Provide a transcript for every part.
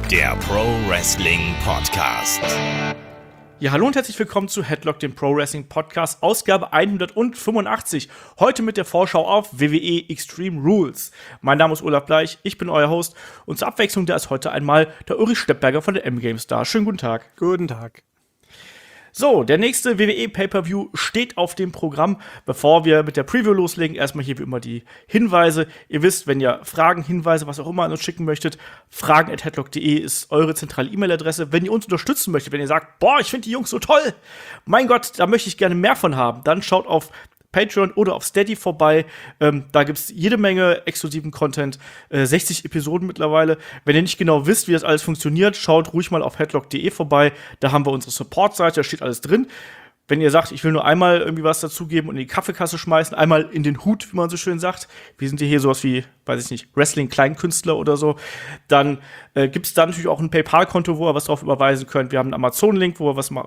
der Pro Wrestling Podcast. Ja, hallo und herzlich willkommen zu Headlock, dem Pro Wrestling Podcast, Ausgabe 185. Heute mit der Vorschau auf WWE Extreme Rules. Mein Name ist Olaf Bleich, ich bin euer Host und zur Abwechslung, da ist heute einmal der Ulrich Steppberger von der M-Games da. Schönen guten Tag. Guten Tag. So, der nächste WWE Pay-Per-View steht auf dem Programm. Bevor wir mit der Preview loslegen, erstmal hier wie immer die Hinweise. Ihr wisst, wenn ihr Fragen, Hinweise, was auch immer an uns schicken möchtet, fragen@headlock.de ist eure zentrale E-Mail-Adresse. Wenn ihr uns unterstützen möchtet, wenn ihr sagt, boah, ich finde die Jungs so toll, mein Gott, da möchte ich gerne mehr von haben, dann schaut auf Patreon oder auf Steady vorbei. Da gibt's jede Menge exklusiven Content, 60 Episoden mittlerweile. Wenn ihr nicht genau wisst, wie das alles funktioniert, schaut ruhig mal auf headlock.de vorbei. Da haben wir unsere Support-Seite, da steht alles drin. Wenn ihr sagt, ich will nur einmal irgendwie was dazugeben und in die Kaffeekasse schmeißen, einmal in den Hut, wie man so schön sagt, wir sind hier sowas wie, weiß ich nicht, Wrestling-Kleinkünstler oder so, dann gibt's da natürlich auch ein PayPal-Konto, wo ihr was drauf überweisen könnt. Wir haben einen Amazon-Link, wo ihr was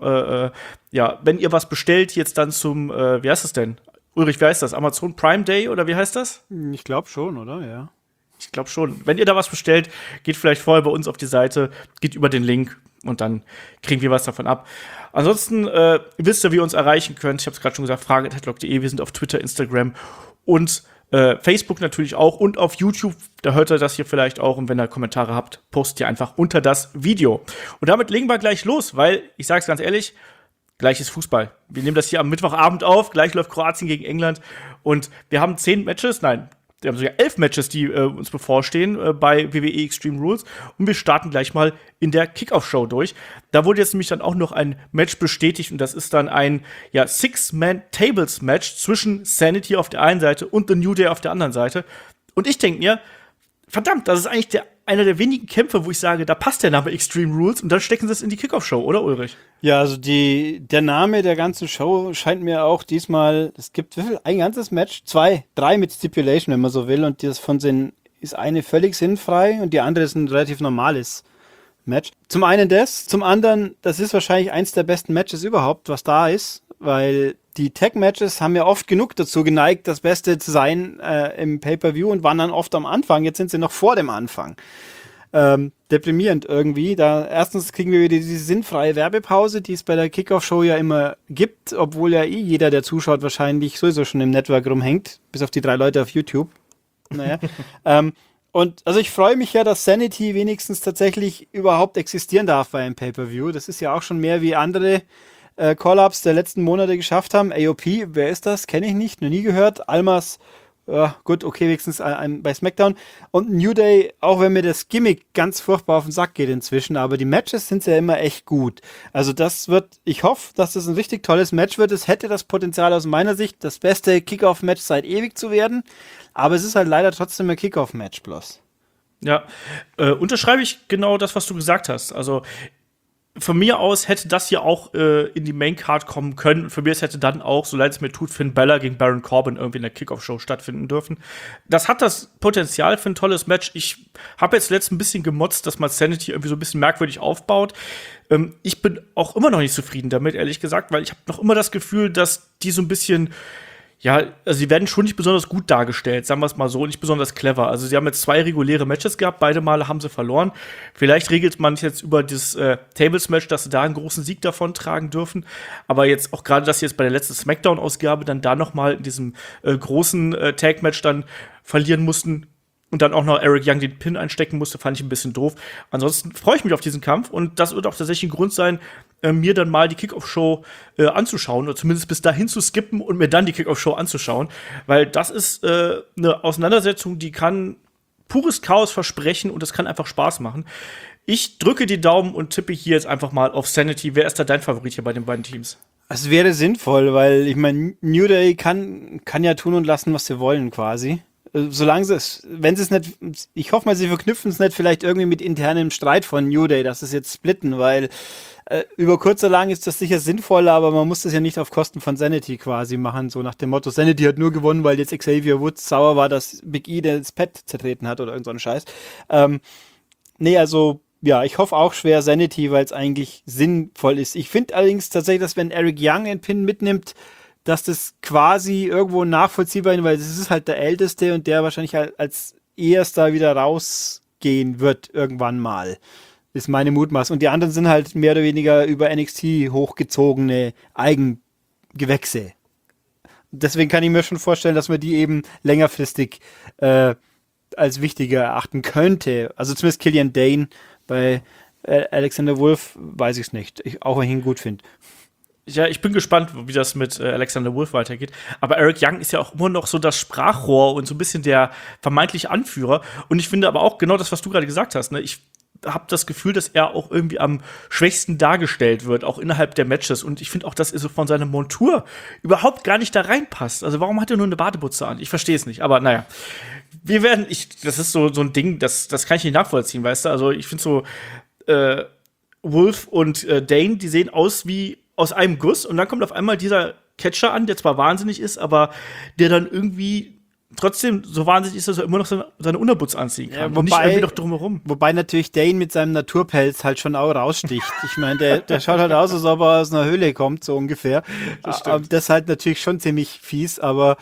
wenn ihr was bestellt, jetzt dann zum, wie heißt das denn? Ulrich, wie heißt das? Amazon Prime Day oder wie heißt das? Ich glaube schon, oder? Ja. Ich glaube schon. Wenn ihr da was bestellt, geht vielleicht vorher bei uns auf die Seite, geht über den Link und dann kriegen wir was davon ab. Ansonsten wisst ihr, wie ihr uns erreichen könnt. Ich habe es gerade schon gesagt, fragen@headlock.de. Wir sind auf Twitter, Instagram und Facebook natürlich auch und auf YouTube. Da hört ihr das hier vielleicht auch. Und wenn ihr Kommentare habt, postet ihr einfach unter das Video. Und damit legen wir gleich los, weil, ich sage es ganz ehrlich, gleich ist Fußball. Wir nehmen das hier am Mittwochabend auf. Gleich läuft Kroatien gegen England. Und wir haben 10 Matches, nein, wir haben sogar 11 Matches, die uns bevorstehen bei WWE Extreme Rules. Und wir starten gleich mal in der Kickoff-Show durch. Da wurde jetzt nämlich dann auch noch ein Match bestätigt. Und das ist dann ein Six-Man-Tables-Match zwischen Sanity auf der einen Seite und The New Day auf der anderen Seite. Und ich denke mir, verdammt, das ist eigentlich einer der wenigen Kämpfe, wo ich sage, da passt der Name Extreme Rules und dann stecken sie es in die Kickoff-Show, oder Ulrich? Ja, also der Name der ganzen Show scheint mir auch diesmal, es gibt ein ganzes Match, 2, 3 mit Stipulation, wenn man so will, und das von den ist eine völlig sinnfrei und die andere ist ein relativ normales Match. Zum einen das, zum anderen, das ist wahrscheinlich eins der besten Matches überhaupt, was da ist, weil die Tag-Matches haben ja oft genug dazu geneigt, das Beste zu sein im Pay-Per-View und waren dann oft am Anfang. Jetzt sind sie noch vor dem Anfang. Deprimierend irgendwie. Da erstens kriegen wir wieder diese sinnfreie Werbepause, die es bei der Kickoff-Show ja immer gibt, obwohl ja jeder, der zuschaut, wahrscheinlich sowieso schon im Network rumhängt, bis auf die 3 Leute auf YouTube. Naja. Und also ich freue mich ja, dass Sanity wenigstens tatsächlich überhaupt existieren darf bei einem Pay-Per-View. Das ist ja auch schon mehr wie andere Call-Ups der letzten Monate geschafft haben. AOP, wer ist das? Kenne ich nicht, noch nie gehört. Almas, gut, okay, wenigstens bei SmackDown. Und New Day, auch wenn mir das Gimmick ganz furchtbar auf den Sack geht inzwischen, aber die Matches sind ja immer echt gut. Also ich hoffe, dass das ein richtig tolles Match wird. Es hätte das Potenzial aus meiner Sicht, das beste Kickoff-Match seit ewig zu werden. Aber es ist halt leider trotzdem ein Kickoff-Match bloß. Ja, unterschreibe ich genau das, was du gesagt hast. Also von mir aus hätte das hier auch in die Main-Card kommen können. Und für mich hätte dann auch, so leid es mir tut, Finn Balor gegen Baron Corbin irgendwie in der Kickoff-Show stattfinden dürfen. Das hat das Potenzial für ein tolles Match. Ich habe jetzt letztens ein bisschen gemotzt, dass man Sanity irgendwie so ein bisschen merkwürdig aufbaut. Ich bin auch immer noch nicht zufrieden damit, ehrlich gesagt, weil ich habe noch immer das Gefühl, dass die so ein bisschen also sie werden schon nicht besonders gut dargestellt, sagen wir es mal so, nicht besonders clever. Also sie haben jetzt 2 reguläre Matches gehabt, beide Male haben sie verloren. Vielleicht regelt man jetzt über das Tables-Match, dass sie da einen großen Sieg davon tragen dürfen. Aber jetzt auch gerade, dass sie jetzt bei der letzten Smackdown-Ausgabe dann da noch mal in diesem großen Tag-Match dann verlieren mussten und dann auch noch Eric Young den Pin einstecken musste, fand ich ein bisschen doof. Ansonsten freue ich mich auf diesen Kampf und das wird auch tatsächlich ein Grund sein, mir dann mal die Kickoff-Show anzuschauen oder zumindest bis dahin zu skippen und mir dann die Kickoff-Show anzuschauen, weil das ist eine Auseinandersetzung, die kann pures Chaos versprechen und das kann einfach Spaß machen. Ich drücke die Daumen und tippe hier jetzt einfach mal auf Sanity. Wer ist da dein Favorit hier bei den beiden Teams? Es wäre sinnvoll, weil ich meine, New Day kann ja tun und lassen, was sie wollen quasi. Solange wenn sie es nicht, ich hoffe mal, sie verknüpfen es nicht vielleicht irgendwie mit internem Streit von New Day, dass es jetzt splitten, weil über kurz oder lang ist das sicher sinnvoll, aber man muss das ja nicht auf Kosten von Sanity quasi machen, so nach dem Motto, Sanity hat nur gewonnen, weil jetzt Xavier Woods sauer war, dass Big E das Pad zertreten hat oder irgend so ein Scheiß. Nee, also ja, ich hoffe auch schwer Sanity, weil es eigentlich sinnvoll ist. Ich finde allerdings tatsächlich, dass wenn Eric Young einen Pin mitnimmt, dass das quasi irgendwo nachvollziehbar ist, weil das ist halt der Älteste und der wahrscheinlich als erster wieder rausgehen wird irgendwann mal. Ist meine Mutmaßung. Und die anderen sind halt mehr oder weniger über NXT hochgezogene Eigengewächse. Deswegen kann ich mir schon vorstellen, dass man die eben längerfristig als wichtiger erachten könnte. Also zumindest Killian Dane. Bei Alexander Wolf weiß ich es nicht. Auch wenn ich ihn gut finde. Ja, ich bin gespannt, wie das mit Alexander Wolf weitergeht. Aber Eric Young ist ja auch immer noch so das Sprachrohr und so ein bisschen der vermeintliche Anführer. Und ich finde aber auch genau das, was du gerade gesagt hast. Ne? Ich habe das Gefühl, dass er auch irgendwie am schwächsten dargestellt wird, auch innerhalb der Matches. Und ich finde auch, dass er so von seiner Montur überhaupt gar nicht da reinpasst. Also warum hat er nur eine Badebutze an? Ich verstehe es nicht. Aber naja, das ist so ein Ding, das kann ich nicht nachvollziehen, weißt du? Also ich finde so, Wolf und Dane, die sehen aus wie aus einem Guss. Und dann kommt auf einmal dieser Catcher an, der zwar wahnsinnig ist, aber der dann irgendwie trotzdem so wahnsinnig ist, dass er immer noch seine Unterbutz anziehen kann. Ja, und nicht irgendwie noch drumherum. Wobei natürlich Dane mit seinem Naturpelz halt schon auch raussticht. Ich meine, der schaut halt aus, als ob er aus einer Höhle kommt, so ungefähr. Das ist halt natürlich schon ziemlich fies, aber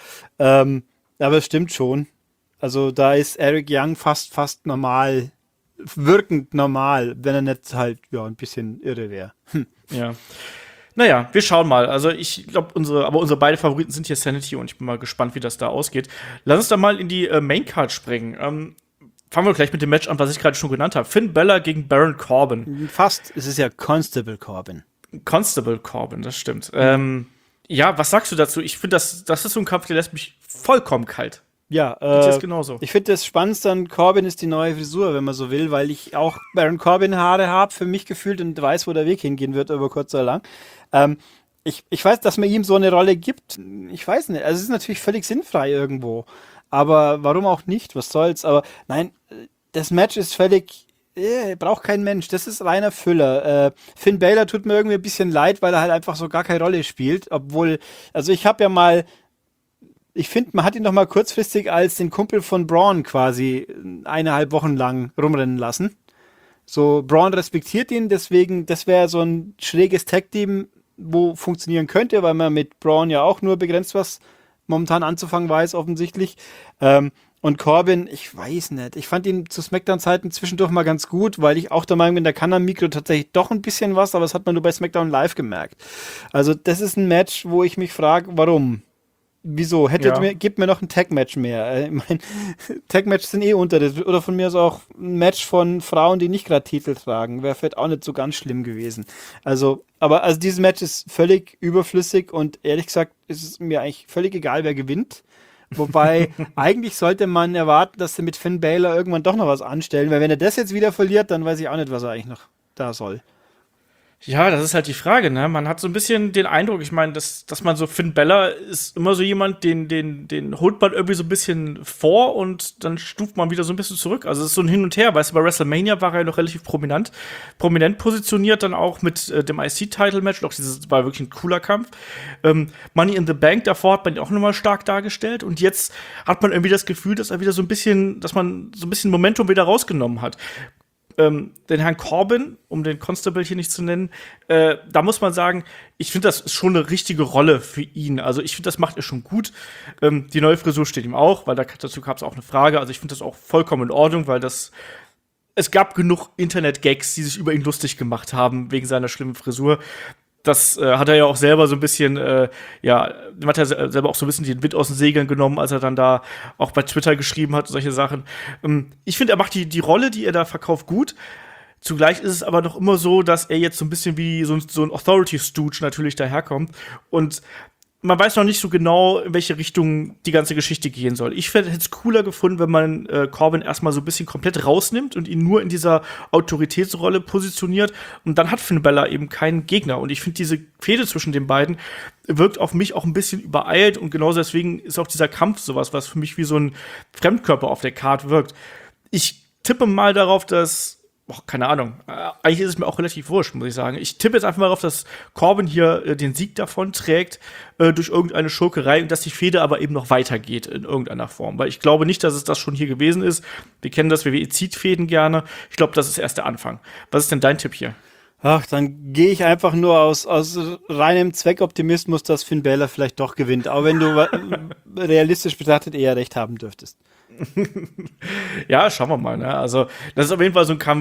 es stimmt schon. Also da ist Eric Young fast normal, wirkend normal, wenn er nicht halt ein bisschen irre wäre. Ja. Naja, wir schauen mal. Also ich glaube, unsere beiden Favoriten sind hier Sanity und ich bin mal gespannt, wie das da ausgeht. Lass uns da mal in die Maincard springen. Fangen wir gleich mit dem Match an, was ich gerade schon genannt habe. Finn Balor gegen Baron Corbin. Fast, es ist ja Constable Corbin. Constable Corbin, das stimmt. Ja, was sagst du dazu? Ich finde, das ist so ein Kampf, der lässt mich vollkommen kalt. Ja, das genauso. Ich finde das Spannendste an Corbin ist die neue Frisur, wenn man so will, weil ich auch Baron Corbin Haare habe, für mich gefühlt und weiß, wo der Weg hingehen wird, über kurz oder lang. Ich weiß, dass man ihm so eine Rolle gibt. Ich weiß nicht. Also es ist natürlich völlig sinnfrei irgendwo. Aber warum auch nicht? Was soll's? Aber nein, das Match ist völlig braucht kein Mensch. Das ist reiner Füller. Finn Balor tut mir irgendwie ein bisschen leid, weil er halt einfach so gar keine Rolle spielt. Obwohl, also ich habe ja mal ich finde, man hat ihn doch mal kurzfristig als den Kumpel von Braun quasi 1,5 Wochen lang rumrennen lassen. So, Braun respektiert ihn, deswegen, das wäre so ein schräges Tag-Team, wo funktionieren könnte, weil man mit Braun ja auch nur begrenzt was momentan anzufangen weiß, offensichtlich. Und Corbin, ich weiß nicht. Ich fand ihn zu SmackDown-Zeiten zwischendurch mal ganz gut, weil ich auch der Meinung bin, der kann am Mikro tatsächlich doch ein bisschen was, aber das hat man nur bei SmackDown Live gemerkt. Also, das ist ein Match, wo ich mich frage, warum? Wieso? Gib mir noch ein Tag-Match mehr. Ich meine, Tag-Matches sind unter das. Oder von mir ist auch ein Match von Frauen, die nicht gerade Titel tragen. Wäre vielleicht auch nicht so ganz schlimm gewesen. Also dieses Match ist völlig überflüssig und ehrlich gesagt ist es mir eigentlich völlig egal, wer gewinnt. Wobei, eigentlich sollte man erwarten, dass sie mit Finn Balor irgendwann doch noch was anstellen, weil wenn er das jetzt wieder verliert, dann weiß ich auch nicht, was er eigentlich noch da soll. Ja, das ist halt die Frage, ne? Man hat so ein bisschen den Eindruck, ich meine, dass man so, Finn Balor ist immer so jemand, den holt man irgendwie so ein bisschen vor und dann stuft man wieder so ein bisschen zurück. Also es ist so ein Hin und Her, weißt du, bei WrestleMania war er ja noch relativ prominent positioniert, dann auch mit dem IC-Title-Match, doch dieses war wirklich ein cooler Kampf. Money in the Bank, davor hat man ihn auch nochmal stark dargestellt und jetzt hat man irgendwie das Gefühl, dass man so ein bisschen Momentum wieder rausgenommen hat. Den Herrn Corbin, um den Constable hier nicht zu nennen, da muss man sagen, ich finde, das ist schon eine richtige Rolle für ihn. Also ich finde, das macht er schon gut. Die neue Frisur steht ihm auch, weil dazu gab es auch eine Frage. Also ich finde das auch vollkommen in Ordnung, weil es gab genug Internet-Gags, die sich über ihn lustig gemacht haben, wegen seiner schlimmen Frisur. Das hat er ja auch selber so ein bisschen, hat er selber auch so ein bisschen den Wind aus den Segeln genommen, als er dann da auch bei Twitter geschrieben hat, solche Sachen. Ich finde, er macht die Rolle, die er da verkauft, gut. Zugleich ist es aber noch immer so, dass er jetzt so ein bisschen wie so ein Authority-Stooge natürlich daherkommt. Und man weiß noch nicht so genau, in welche Richtung die ganze Geschichte gehen soll. Ich hätte es cooler gefunden, wenn man Corbin erstmal so ein bisschen komplett rausnimmt und ihn nur in dieser Autoritätsrolle positioniert. Und dann hat Finn Balor eben keinen Gegner. Und ich finde, diese Fehde zwischen den beiden wirkt auf mich auch ein bisschen übereilt. Und genauso deswegen ist auch dieser Kampf sowas, was für mich wie so ein Fremdkörper auf der Card wirkt. Ich tippe mal darauf, dass keine Ahnung. Eigentlich ist es mir auch relativ wurscht, muss ich sagen. Ich tippe jetzt einfach mal darauf, dass Corbin hier den Sieg davon trägt durch irgendeine Schurkerei und dass die Fehde aber eben noch weitergeht in irgendeiner Form. Weil ich glaube nicht, dass es das schon hier gewesen ist. Wir kennen das, WWE zieht Fäden gerne. Ich glaube, das ist erst der Anfang. Was ist denn dein Tipp hier? Ach, dann gehe ich einfach nur aus reinem Zweckoptimismus, dass Finn Balor vielleicht doch gewinnt. Auch wenn du realistisch betrachtet eher recht haben dürftest. Ja, schauen wir mal. Ne? Also, das ist auf jeden Fall so ein Kampf,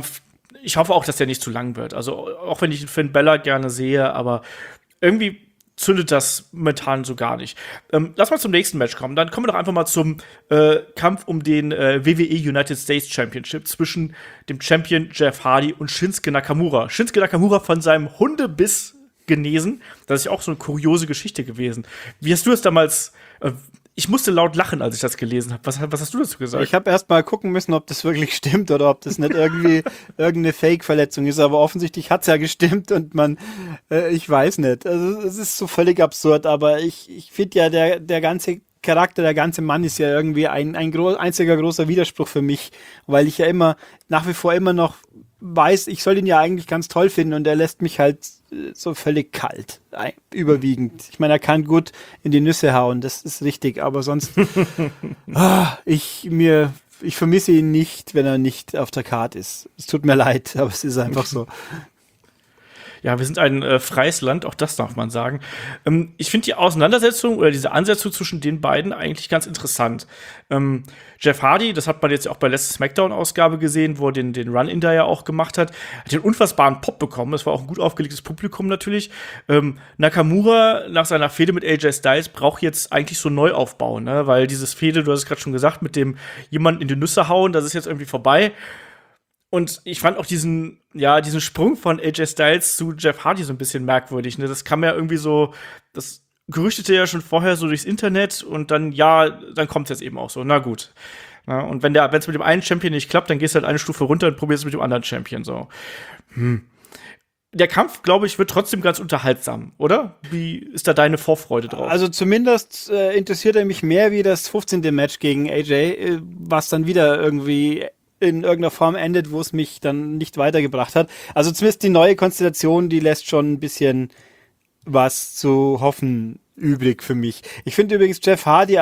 ich hoffe auch, dass der nicht zu lang wird. Also auch wenn ich Finn Balor gerne sehe, aber irgendwie zündet das momentan so gar nicht. Lass mal zum nächsten Match kommen. Dann kommen wir doch einfach mal zum Kampf um den WWE United States Championship zwischen dem Champion Jeff Hardy und Shinsuke Nakamura. Shinsuke Nakamura von seinem Hundebiss genesen. Das ist ja auch so eine kuriose Geschichte gewesen. Wie hast du es damals ich musste laut lachen, als ich das gelesen habe. Was hast du dazu gesagt? Ich habe erst mal gucken müssen, ob das wirklich stimmt oder ob das nicht irgendwie irgendeine Fake-Verletzung ist. Aber offensichtlich hat's ja gestimmt und ich weiß nicht. Also es ist so völlig absurd. Aber ich finde ja, der ganze Charakter, der ganze Mann ist ja irgendwie ein einziger großer Widerspruch für mich, weil ich ja immer, nach wie vor immer noch weiß, ich soll ihn ja eigentlich ganz toll finden und er lässt mich halt so völlig kalt, überwiegend. Ich meine, er kann gut in die Nüsse hauen, das ist richtig, aber sonst ich vermisse ihn nicht, wenn er nicht auf der Karte ist. Es tut mir leid, aber es ist einfach so. Ja, wir sind ein freies Land, auch das darf man sagen. Ich finde die Auseinandersetzung oder diese Ansetzung zwischen den beiden eigentlich ganz interessant. Jeff Hardy, das hat man jetzt auch bei letzter Smackdown-Ausgabe gesehen, wo er den Run-In da ja auch gemacht hat den unfassbaren Pop bekommen. Das war auch ein gut aufgelegtes Publikum natürlich. Nakamura nach seiner Fehde mit AJ Styles braucht jetzt eigentlich so Neuaufbau, ne? Weil dieses Fehde, du hast es gerade schon gesagt, mit dem jemanden in die Nüsse hauen, das ist jetzt irgendwie vorbei. Und ich fand auch diesen Sprung von AJ Styles zu Jeff Hardy so ein bisschen merkwürdig. Ne? Das kam ja irgendwie so, das gerüchtete ja schon vorher so durchs Internet und dann kommt es jetzt eben auch so. Na gut. Ja, und wenn es mit dem einen Champion nicht klappt, dann gehst du halt eine Stufe runter und probierst es mit dem anderen Champion so. Der Kampf, glaube ich, wird trotzdem ganz unterhaltsam, oder? Wie ist da deine Vorfreude drauf? Also zumindest interessiert er mich mehr wie das 15. Match gegen AJ, was dann wieder irgendwie in irgendeiner Form endet, wo es mich dann nicht weitergebracht hat. Also zumindest die neue Konstellation, die lässt schon ein bisschen was zu hoffen übrig für mich. Ich finde übrigens Jeff Hardy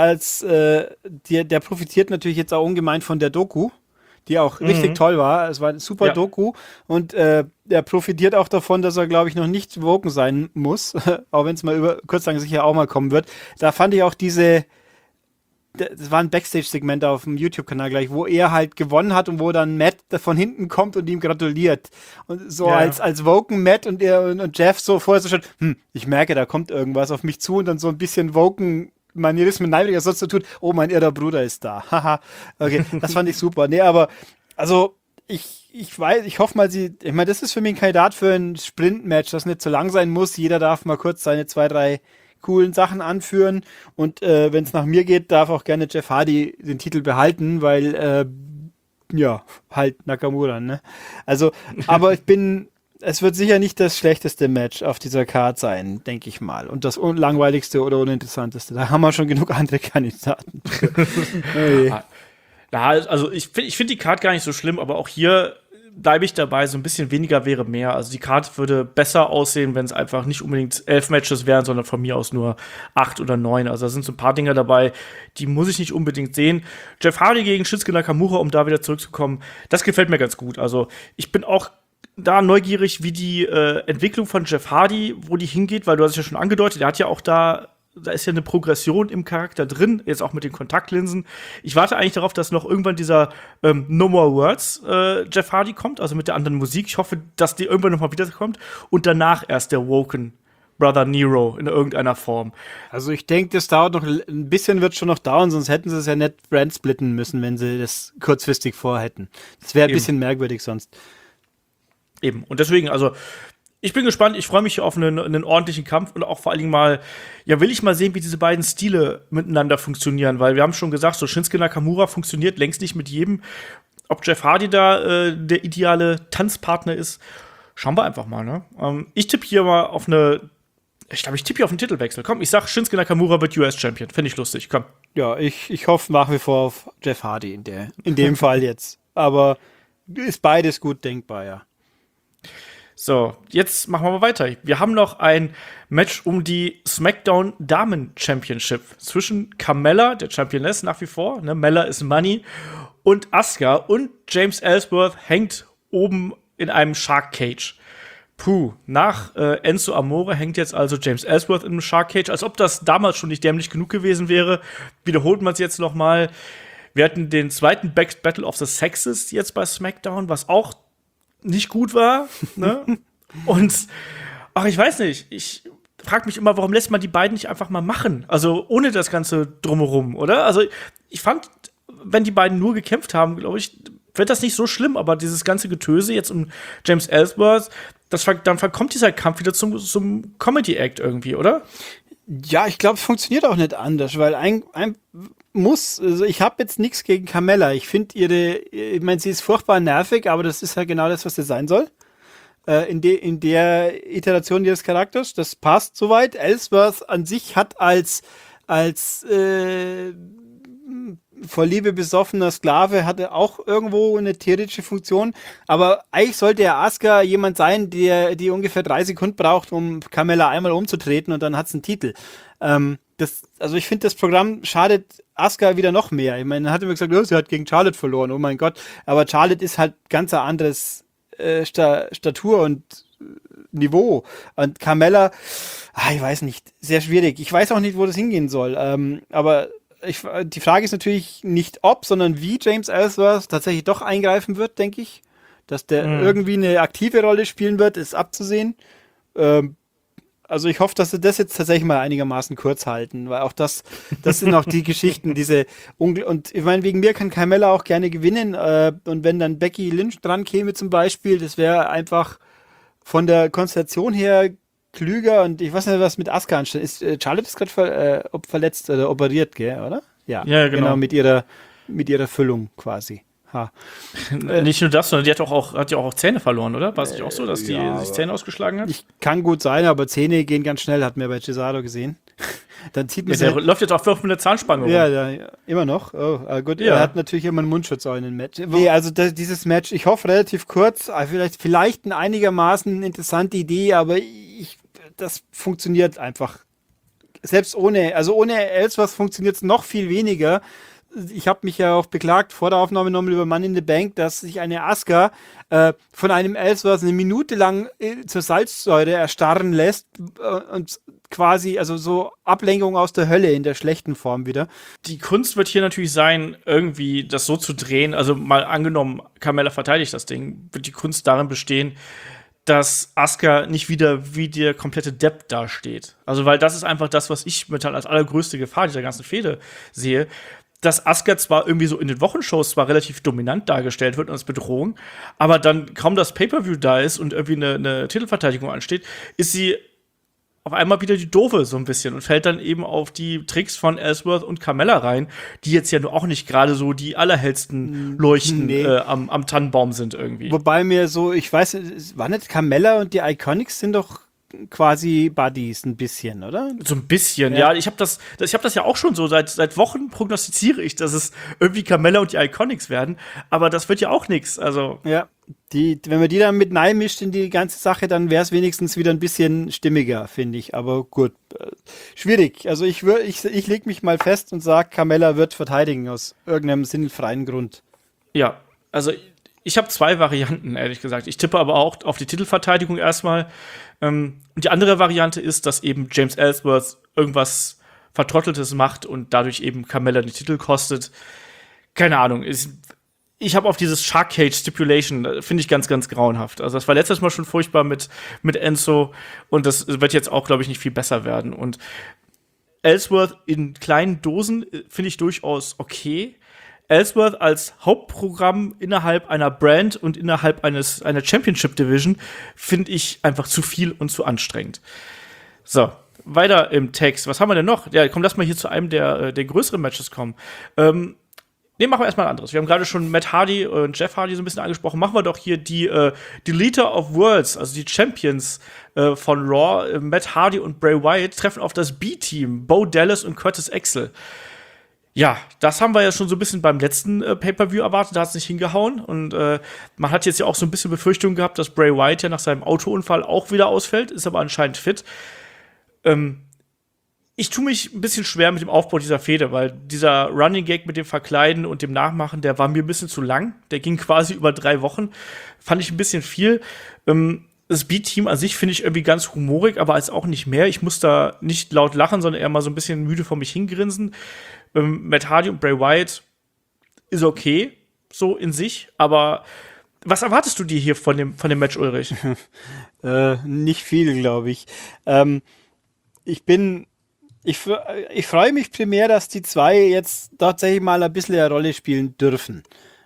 der profitiert natürlich jetzt auch ungemein von der Doku, die auch richtig toll war. Es war eine super Doku und er profitiert auch davon, dass er, glaube ich, noch nicht woken sein muss, auch wenn es mal kurz lang sicher auch mal kommen wird. Da fand ich auch das war ein Backstage-Segment auf dem YouTube-Kanal gleich, wo er halt gewonnen hat und wo dann Matt von hinten kommt und ihm gratuliert. Und so als Woken Matt und Jeff so vorher so schon, ich merke, da kommt irgendwas auf mich zu und dann so ein bisschen Woken Manierismen neidiger sonst so tut, oh, mein irrer Bruder ist da. Haha. Okay, das fand ich super. Nee, aber, also, ich hoffe mal, ich meine, das ist für mich ein Kandidat für ein Sprint-Match, das nicht so lang sein muss. Jeder darf mal kurz seine 2, 3 coolen Sachen anführen und wenn es nach mir geht, darf auch gerne Jeff Hardy den Titel behalten, weil halt Nakamura, ne? Also, aber es wird sicher nicht das schlechteste Match auf dieser Card sein, denke ich mal. Und das langweiligste oder uninteressanteste. Da haben wir schon genug andere Kandidaten. Hey. Ja, also ich finde die Card gar nicht so schlimm, aber auch hier bleibe ich dabei, so ein bisschen weniger wäre mehr. Also die Card würde besser aussehen, wenn es einfach nicht unbedingt 11 Matches wären, sondern von mir aus nur 8 oder 9. Also da sind so ein paar Dinge dabei, die muss ich nicht unbedingt sehen. Jeff Hardy gegen Shinsuke Nakamura, um da wieder zurückzukommen, das gefällt mir ganz gut. Also ich bin auch da neugierig, wie die Entwicklung von Jeff Hardy, wo die hingeht, weil du hast es ja schon angedeutet, er hat ja auch da ist ja eine Progression im Charakter drin, jetzt auch mit den Kontaktlinsen. Ich warte eigentlich darauf, dass noch irgendwann dieser No More Words Jeff Hardy kommt, also mit der anderen Musik. Ich hoffe, dass die irgendwann noch mal wiederkommt und danach erst der Woken Brother Nero in irgendeiner Form. Also ich denke, das dauert noch ein bisschen, wird schon noch dauern, sonst hätten sie es ja nicht brand splitten müssen, wenn sie das kurzfristig vorhätten. Das wäre ein bisschen merkwürdig sonst. Eben. Und deswegen, also ich bin gespannt, ich freue mich auf einen ordentlichen Kampf und auch vor allen Dingen mal, will ich mal sehen, wie diese beiden Stile miteinander funktionieren, weil wir haben schon gesagt, so Shinsuke Nakamura funktioniert längst nicht mit jedem. Ob Jeff Hardy da der ideale Tanzpartner ist, schauen wir einfach mal, ne? Ich tippe hier mal auf ich tippe hier auf einen Titelwechsel. Komm, ich sag, Shinsuke Nakamura wird US-Champion. Finde ich lustig, komm. Ja, ich hoffe nach wie vor auf Jeff Hardy in dem Fall jetzt. Aber ist beides gut denkbar, ja. So, jetzt machen wir mal weiter. Wir haben noch ein Match um die SmackDown Damen Championship zwischen Carmella, der Championess nach wie vor, ne, Mella is Money, und Asuka, und James Ellsworth hängt oben in einem Shark Cage. Nach Enzo Amore hängt jetzt also James Ellsworth in einem Shark Cage, als ob das damals schon nicht dämlich genug gewesen wäre. Wiederholt man es jetzt noch mal. Wir hatten den zweiten Battle of the Sexes jetzt bei SmackDown, was auch nicht gut war. Ne? Und, ach, ich weiß nicht, ich frage mich immer, warum lässt man die beiden nicht einfach mal machen? Also ohne das Ganze drumherum, oder? Also ich fand, wenn die beiden nur gekämpft haben, glaube ich, wird das nicht so schlimm, aber dieses ganze Getöse jetzt um James Ellsworth, dann verkommt dieser Kampf wieder zum Comedy-Act irgendwie, oder? Ja, ich glaube, es funktioniert auch nicht anders, weil also ich habe jetzt nichts gegen Carmella. Ich finde ich meine, sie ist furchtbar nervig, aber das ist ja genau das, was sie sein soll. In der Iteration ihres Charakters. Das passt soweit. Ellsworth an sich hat als vor Liebe besoffener Sklave hatte auch irgendwo eine theoretische Funktion, aber eigentlich sollte ja Asuka jemand sein, die ungefähr 3 Sekunden braucht, um Carmella einmal umzutreten und dann hat's einen Titel. Also ich finde, das Programm schadet Asuka wieder noch mehr. Ich meine, man hat immer gesagt, oh, sie hat gegen Charlotte verloren, oh mein Gott, aber Charlotte ist halt ganz ein anderes Statur und Niveau. Und Carmella, ich weiß nicht, sehr schwierig. Ich weiß auch nicht, wo das hingehen soll. Aber die Frage ist natürlich nicht ob, sondern wie James Ellsworth tatsächlich doch eingreifen wird, denke ich. Dass der irgendwie eine aktive Rolle spielen wird, ist abzusehen. Also ich hoffe, dass sie das jetzt tatsächlich mal einigermaßen kurz halten, weil auch das sind auch die Geschichten, und ich meine, wegen mir kann Carmella auch gerne gewinnen, und wenn dann Becky Lynch dran käme zum Beispiel, das wäre einfach von der Konstellation her klüger, und ich weiß nicht, was mit Asuka ansteht. Charlotte ist gerade verletzt oder operiert, gell, oder? Ja, genau, mit ihrer Füllung quasi. Nicht nur das, sondern die hat ja auch Zähne verloren, oder? War es nicht auch so, dass die sich Zähne ausgeschlagen hat? Kann gut sein, aber Zähne gehen ganz schnell, hatten wir bei Cesaro gesehen. Dann zieht man der läuft jetzt auch mit der Zahnspange rum. Ja, immer noch. Oh, gut. Ja. Er hat natürlich immer einen Mundschutz auch in den Match. Nee, also dieses Match, ich hoffe relativ kurz, vielleicht eine einigermaßen interessante Idee, aber das funktioniert einfach. Selbst ohne Ellsworth funktioniert es noch viel weniger. Ich habe mich ja auch beklagt vor der Aufnahme nochmal über Money in the Bank, dass sich eine Asuka von einem Ellsworth eine Minute lang zur Salzsäure erstarren lässt und quasi, also so Ablenkung aus der Hölle in der schlechten Form wieder. Die Kunst wird hier natürlich sein, irgendwie das so zu drehen, also mal angenommen, Carmella verteidigt das Ding, wird die Kunst darin bestehen, dass Asuka nicht wieder wie der komplette Depp dasteht. Also, weil das ist einfach das, was ich mit als allergrößte Gefahr dieser ganzen Fehde sehe, dass Asuka zwar irgendwie so in den Wochenshows zwar relativ dominant dargestellt wird und als Bedrohung, aber dann kaum das Pay-Per-View da ist und irgendwie eine Titelverteidigung ansteht, ist sie auf einmal wieder die Doofe so ein bisschen und fällt dann eben auf die Tricks von Ellsworth und Carmella rein, die jetzt ja nur auch nicht gerade so die allerhellsten Leuchten am Tannenbaum sind irgendwie. Wobei mir so, ich weiß, war nicht Carmella und die Iconics sind doch quasi Buddies ein bisschen, oder? So ein bisschen, ja. Ich hab das ja auch schon so, seit Wochen prognostiziere ich, dass es irgendwie Carmella und die Iconics werden, aber das wird ja auch nix, also. Ja, wenn man die dann mit Nein mischt in die ganze Sache, dann wäre es wenigstens wieder ein bisschen stimmiger, finde ich, aber gut. Schwierig, also ich leg mich mal fest und sage, Carmella wird verteidigen aus irgendeinem sinnfreien Grund. Ja, also ich habe 2 Varianten, ehrlich gesagt. Ich tippe aber auch auf die Titelverteidigung erstmal. Und die andere Variante ist, dass eben James Ellsworth irgendwas Vertrotteltes macht und dadurch eben Carmella den Titel kostet. Keine Ahnung. Ich habe auf dieses Shark Cage Stipulation, finde ich ganz, ganz grauenhaft. Also das war letztes Mal schon furchtbar mit Enzo und das wird jetzt auch, glaube ich, nicht viel besser werden. Und Ellsworth in kleinen Dosen finde ich durchaus okay. Ellsworth als Hauptprogramm innerhalb einer Brand und innerhalb einer Championship Division finde ich einfach zu viel und zu anstrengend. So, weiter im Text. Was haben wir denn noch? Ja, komm, lass mal hier zu einem der größeren Matches kommen. Machen wir erstmal ein anderes. Wir haben gerade schon Matt Hardy und Jeff Hardy so ein bisschen angesprochen. Machen wir doch hier die Leader of Worlds, also die Champions von Raw. Matt Hardy und Bray Wyatt treffen auf das B-Team, Bo Dallas und Curtis Axel. Ja, das haben wir ja schon so ein bisschen beim letzten Pay-Per-View erwartet, da hat es nicht hingehauen. Und man hat jetzt ja auch so ein bisschen Befürchtung gehabt, dass Bray Wyatt ja nach seinem Autounfall auch wieder ausfällt, ist aber anscheinend fit. Ich tue mich ein bisschen schwer mit dem Aufbau dieser Fehde, weil dieser Running Gag mit dem Verkleiden und dem Nachmachen, der war mir ein bisschen zu lang. Der ging quasi über 3 Wochen. Fand ich ein bisschen viel. Das B-Team an sich finde ich irgendwie ganz humorig, aber als auch nicht mehr. Ich muss da nicht laut lachen, sondern eher mal so ein bisschen müde vor mich hingrinsen. Matt Hardy und Bray Wyatt ist okay, so in sich, aber Was erwartest du dir hier von dem Match, Ulrich? Nicht viel, glaube ich. Ich freue mich primär, dass die zwei jetzt tatsächlich mal ein bisschen eine Rolle spielen dürfen.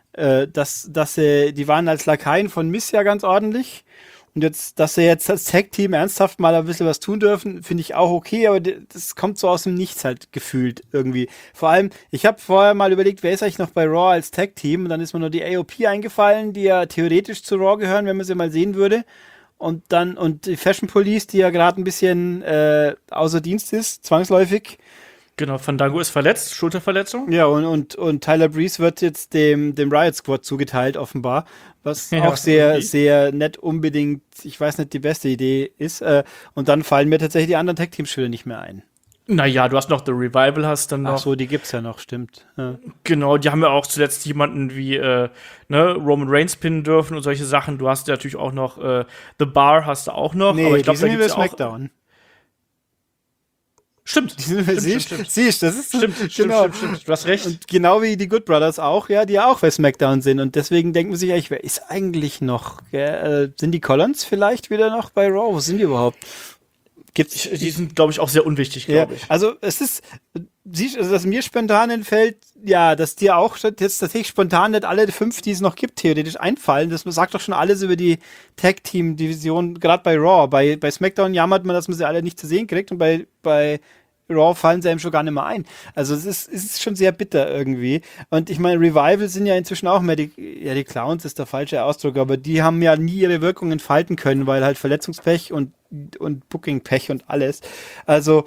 Die waren als Lakaien von Miz ja ganz ordentlich. Und jetzt, dass sie jetzt als Tag-Team ernsthaft mal ein bisschen was tun dürfen, finde ich auch okay, aber das kommt so aus dem Nichts halt gefühlt irgendwie. Vor allem, ich habe vorher mal überlegt, wer ist eigentlich noch bei Raw als Tag-Team? Und dann ist mir nur die AOP eingefallen, die ja theoretisch zu Raw gehören, wenn man sie mal sehen würde. Und die Fashion Police, die ja gerade ein bisschen außer Dienst ist, zwangsläufig. Genau, Fandango ist verletzt, Schulterverletzung. Ja, und Tyler Breeze wird jetzt dem Riot Squad zugeteilt, offenbar. Was Ja, auch sehr, irgendwie. sehr nett unbedingt, ich weiß nicht, die beste Idee ist. Und dann fallen mir tatsächlich die anderen Tag-Teams schon wieder nicht mehr ein. Naja, du hast noch The Revival, hast dann noch. Ach so, die gibt's ja noch, stimmt. Ja. Genau, die haben ja auch zuletzt jemanden wie Roman Reigns pinnen dürfen und solche Sachen. Du hast ja natürlich auch noch The Bar hast du auch noch. Nee, aber ich glaube, die sind da über gibt's ja auch. SmackDown. Stimmt. Die sind über, siehst, das ist Stimmt. Du hast recht. Und genau wie die Good Brothers auch, ja, die ja auch bei SmackDown sind. Und deswegen denkt man sich eigentlich, wer ist eigentlich noch? Sind die Collins vielleicht wieder noch bei Raw? Wo sind die überhaupt? Gibt's Die sind, glaube ich, auch sehr unwichtig, ja, glaube ich. also es ist, siehst, also dass mir spontan entfällt, ja, dass dir auch jetzt tatsächlich spontan nicht alle 5, die es noch gibt, theoretisch einfallen. Das sagt doch schon alles über die Tag-Team-Division, gerade bei Raw. Bei SmackDown jammert man, dass man sie alle nicht zu sehen kriegt und bei Raw fallen sie einem schon gar nicht mehr ein. Also es ist schon sehr bitter irgendwie. Und ich meine, Revival sind ja inzwischen auch mehr die Clowns ist der falsche Ausdruck, aber die haben ja nie ihre Wirkung entfalten können, weil halt Verletzungspech und Booking-Pech und alles. Also,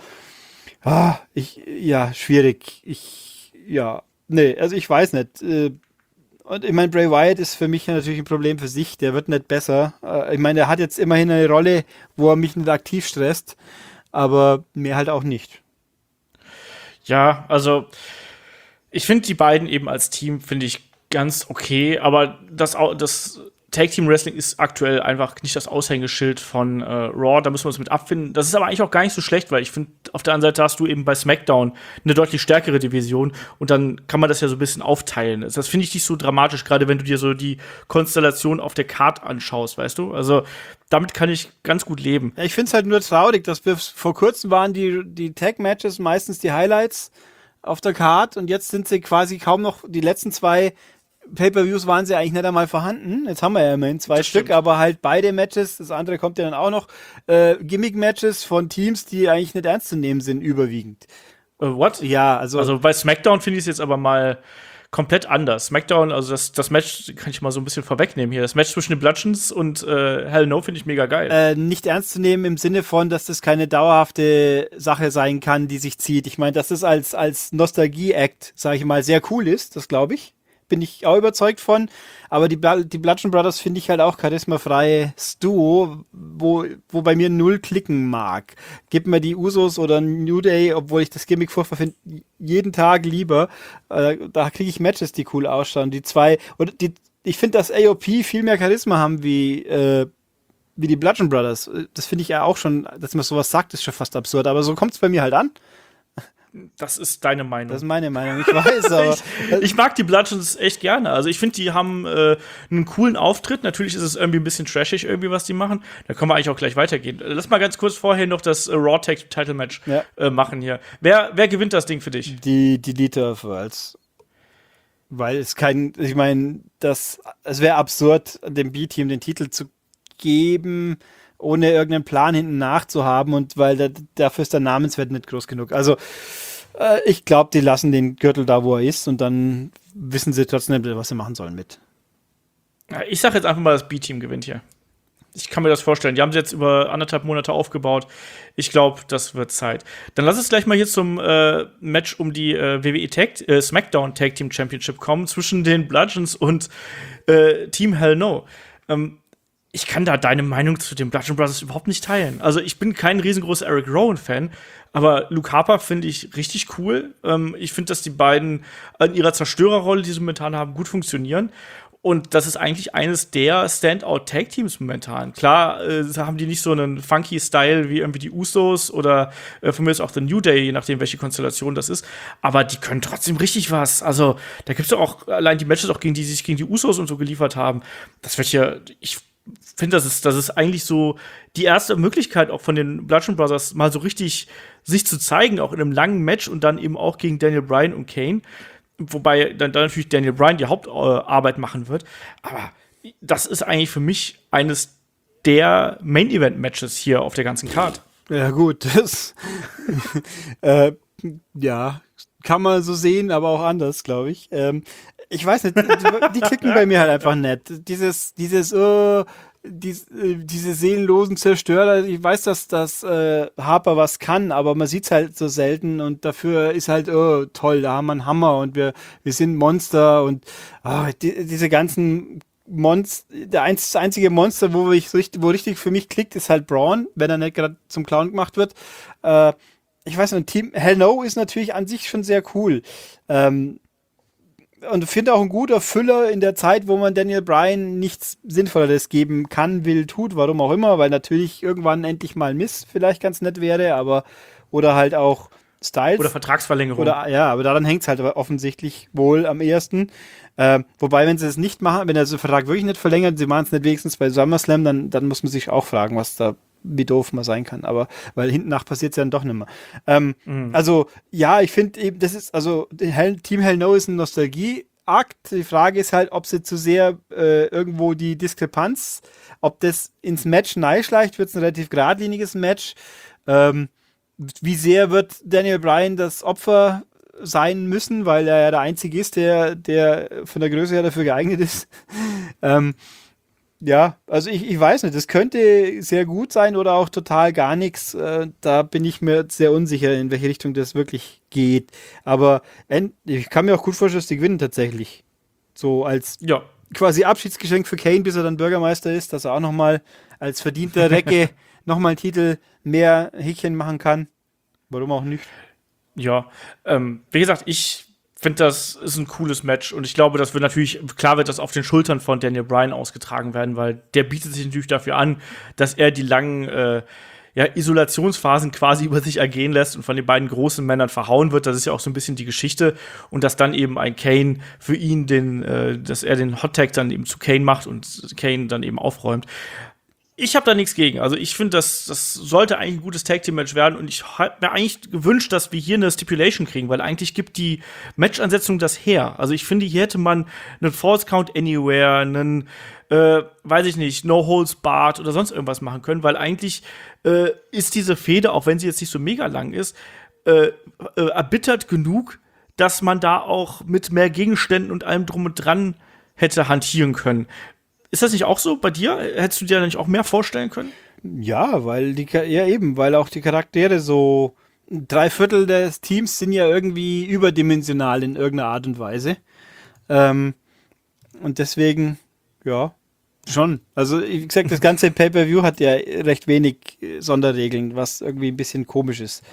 schwierig. Also ich weiß nicht. Und ich meine, Bray Wyatt ist für mich natürlich ein Problem für sich. Der wird nicht besser. Ich meine, der hat jetzt immerhin eine Rolle, wo er mich nicht aktiv stresst, aber mehr halt auch nicht. Ja, also ich finde die beiden eben als Team, finde ich ganz okay, aber das Tag-Team-Wrestling ist aktuell einfach nicht das Aushängeschild von Raw, da müssen wir uns mit abfinden. Das ist aber eigentlich auch gar nicht so schlecht, weil ich finde, auf der anderen Seite hast du eben bei SmackDown eine deutlich stärkere Division und dann kann man das ja so ein bisschen aufteilen. Das finde ich nicht so dramatisch, gerade wenn du dir so die Konstellation auf der Card anschaust, weißt du? Also damit kann ich ganz gut leben. Ja, ich finde es halt nur traurig, dass wir vor kurzem waren die Tag-Matches meistens die Highlights auf der Card und jetzt sind sie quasi kaum noch, die letzten 2 Pay-Per-Views waren sie eigentlich nicht einmal vorhanden. Jetzt haben wir ja immerhin 2 Stück, aber halt beide Matches, das andere kommt ja dann auch noch, Gimmick-Matches von Teams, die eigentlich nicht ernst zu nehmen sind, überwiegend. What? Ja, also bei SmackDown finde ich es jetzt aber mal komplett anders. SmackDown, also das Match kann ich mal so ein bisschen vorwegnehmen hier. Das Match zwischen den Bludgeons und Hell No finde ich mega geil. nicht ernst zu nehmen im Sinne von, dass das keine dauerhafte Sache sein kann, die sich zieht. Ich meine, dass das als Nostalgie-Act, sage ich mal, sehr cool ist, das glaube ich. Bin ich auch überzeugt von. Aber die Bludgeon Brothers finde ich halt auch charismafreies Duo, wo bei mir 0 klicken mag. Gib mir die Usos oder New Day, obwohl ich das Gimmick furchtbar finde, jeden Tag lieber. Da kriege ich Matches, die cool ausschauen. Ich finde, dass AOP viel mehr Charisma haben wie die Bludgeon Brothers. Das finde ich ja auch schon, dass man sowas sagt, ist schon fast absurd. Aber so kommt es bei mir halt an. Das ist deine Meinung. Das ist meine Meinung, ich weiß, aber ich mag die Bludgeons echt gerne. Also ich finde, die haben einen coolen Auftritt. Natürlich ist es irgendwie ein bisschen trashig, irgendwie, was die machen. Da können wir eigentlich auch gleich weitergehen. Lass mal ganz kurz vorher noch das Raw Tag Title Match machen hier. Wer gewinnt das Ding für dich? Die Leader of Worlds. Weil es ich meine, es wäre absurd, dem B-Team den Titel zu geben, ohne irgendeinen Plan hinten nachzuhaben und weil dafür ist der Namenswert nicht groß genug. Also ich glaube, die lassen den Gürtel da, wo er ist und dann wissen sie trotzdem nicht, was sie machen sollen mit. Ich sage jetzt einfach mal, das B-Team gewinnt hier. Ich kann mir das vorstellen. Die haben sie jetzt über 1,5 Monate aufgebaut. Ich glaube, das wird Zeit. Dann lass uns gleich mal hier zum Match um die WWE SmackDown Tag Team Championship kommen zwischen den Bludgeons und Team Hell No. ich kann da deine Meinung zu den Bludgeon Brothers überhaupt nicht teilen. Also ich bin kein riesengroßer Eric Rowan-Fan, aber Luke Harper finde ich richtig cool. Ich finde, dass die beiden in ihrer Zerstörerrolle, die sie momentan haben, gut funktionieren. Und das ist eigentlich eines der Standout-Tag-Teams momentan. Klar, haben die nicht so einen funky Style wie irgendwie die Usos oder von mir ist auch The New Day, je nachdem, welche Konstellation das ist. Aber die können trotzdem richtig was. Also, da gibt's ja auch allein die Matches, auch gegen die sich gegen die Usos und so geliefert haben. Das wird ja, ich finde, das ist eigentlich so die erste Möglichkeit auch von den Bludgeon Brothers, mal so richtig sich zu zeigen, auch in einem langen Match und dann eben auch gegen Daniel Bryan und Kane. Wobei dann natürlich Daniel Bryan die Hauptarbeit machen wird. Aber das ist eigentlich für mich eines der Main-Event-Matches hier auf der ganzen Card. Ja, gut, das ja, kann man so sehen, aber auch anders, glaube ich. Ich weiß nicht, die klicken bei mir halt einfach nicht. Diese seelenlosen Zerstörer, ich weiß, dass Harper was kann, aber man sieht's halt so selten und dafür ist halt, oh, toll, da haben wir einen Hammer und wir sind Monster und diese ganzen das einzige Monster, wo richtig für mich klickt, ist halt Braun, wenn er nicht gerade zum Clown gemacht wird. Ich weiß nicht, Team Hell No ist natürlich an sich schon sehr cool. Und finde auch ein guter Füller in der Zeit, wo man Daniel Bryan nichts Sinnvolleres geben kann, will, tut, warum auch immer, weil natürlich irgendwann endlich mal Miss vielleicht ganz nett wäre, aber oder halt auch Styles. Oder Vertragsverlängerung. Oder, ja, aber daran hängt es halt offensichtlich wohl am ehesten. Wobei, wenn sie es nicht machen, wenn er den Vertrag wirklich nicht verlängert, sie machen es nicht wenigstens bei SummerSlam, dann muss man sich auch fragen, was da, wie doof man sein kann. Aber, weil hinten nach passiert es ja dann doch nicht mehr. Also, ja, ich finde eben, das ist, also, Team Hell No ist ein Nostalgie-Akt. Die Frage ist halt, ob sie zu sehr irgendwo die Diskrepanz, ob das ins Match schleicht, wird es ein relativ geradliniges Match. Wie sehr wird Daniel Bryan das Opfer sein müssen, weil er ja der Einzige ist, der von der Größe her dafür geeignet ist. Ja, also ich weiß nicht, das könnte sehr gut sein oder auch total gar nichts. Da bin ich mir sehr unsicher, in welche Richtung das wirklich geht. Aber ich kann mir auch gut vorstellen, dass die gewinnen tatsächlich. So als quasi Abschiedsgeschenk für Kane, bis er dann Bürgermeister ist, dass er auch nochmal als verdienter Recke nochmal einen Titel mehr Häkchen machen kann. Warum auch nicht? Ja, wie gesagt, ich finde, das ist ein cooles Match und ich glaube, das wird natürlich, klar wird das auf den Schultern von Daniel Bryan ausgetragen werden, weil der bietet sich natürlich dafür an, dass er die langen Isolationsphasen quasi über sich ergehen lässt und von den beiden großen Männern verhauen wird. Das ist ja auch so ein bisschen die Geschichte und dass dann eben ein Kane für ihn dass er den Hot Tag dann eben zu Kane macht und Kane dann eben aufräumt. Ich habe da nichts gegen. Also ich finde, das sollte eigentlich ein gutes Tag-Team-Match werden und ich habe mir eigentlich gewünscht, dass wir hier eine Stipulation kriegen, weil eigentlich gibt die Match-Ansetzung das her. Also ich finde, hier hätte man einen False Count Anywhere, einen, weiß ich nicht, No Holds Barred oder sonst irgendwas machen können, weil eigentlich ist diese Fehde, auch wenn sie jetzt nicht so mega lang ist, erbittert genug, dass man da auch mit mehr Gegenständen und allem drum und dran hätte hantieren können. Ist das nicht auch so bei dir? Hättest du dir nicht auch mehr vorstellen können? Ja, weil auch die Charaktere so 3/4 des Teams sind ja irgendwie überdimensional in irgendeiner Art und Weise. Und deswegen, ja, schon. Also, wie gesagt, das ganze Pay-Per-View hat ja recht wenig Sonderregeln, was irgendwie ein bisschen komisch ist.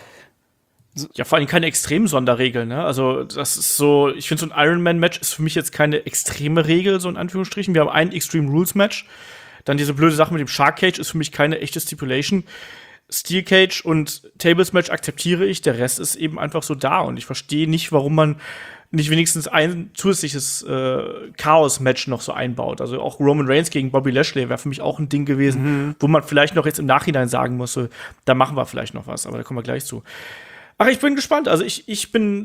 Ja, vor allem keine extremen Sonderregeln, ne? Also, das ist so, ich finde, so ein Ironman-Match ist für mich jetzt keine extreme Regel, so in Anführungsstrichen. Wir haben ein Extreme Rules-Match. Dann diese blöde Sache mit dem Shark Cage ist für mich keine echte Stipulation. Steel Cage und Tables Match akzeptiere ich, der Rest ist eben einfach so da. Und ich verstehe nicht, warum man nicht wenigstens ein zusätzliches Chaos-Match noch so einbaut. Also auch Roman Reigns gegen Bobby Lashley wäre für mich auch ein Ding gewesen, wo man vielleicht noch jetzt im Nachhinein sagen musste, da machen wir vielleicht noch was, aber da kommen wir gleich zu. Ach, ich bin gespannt. Also ich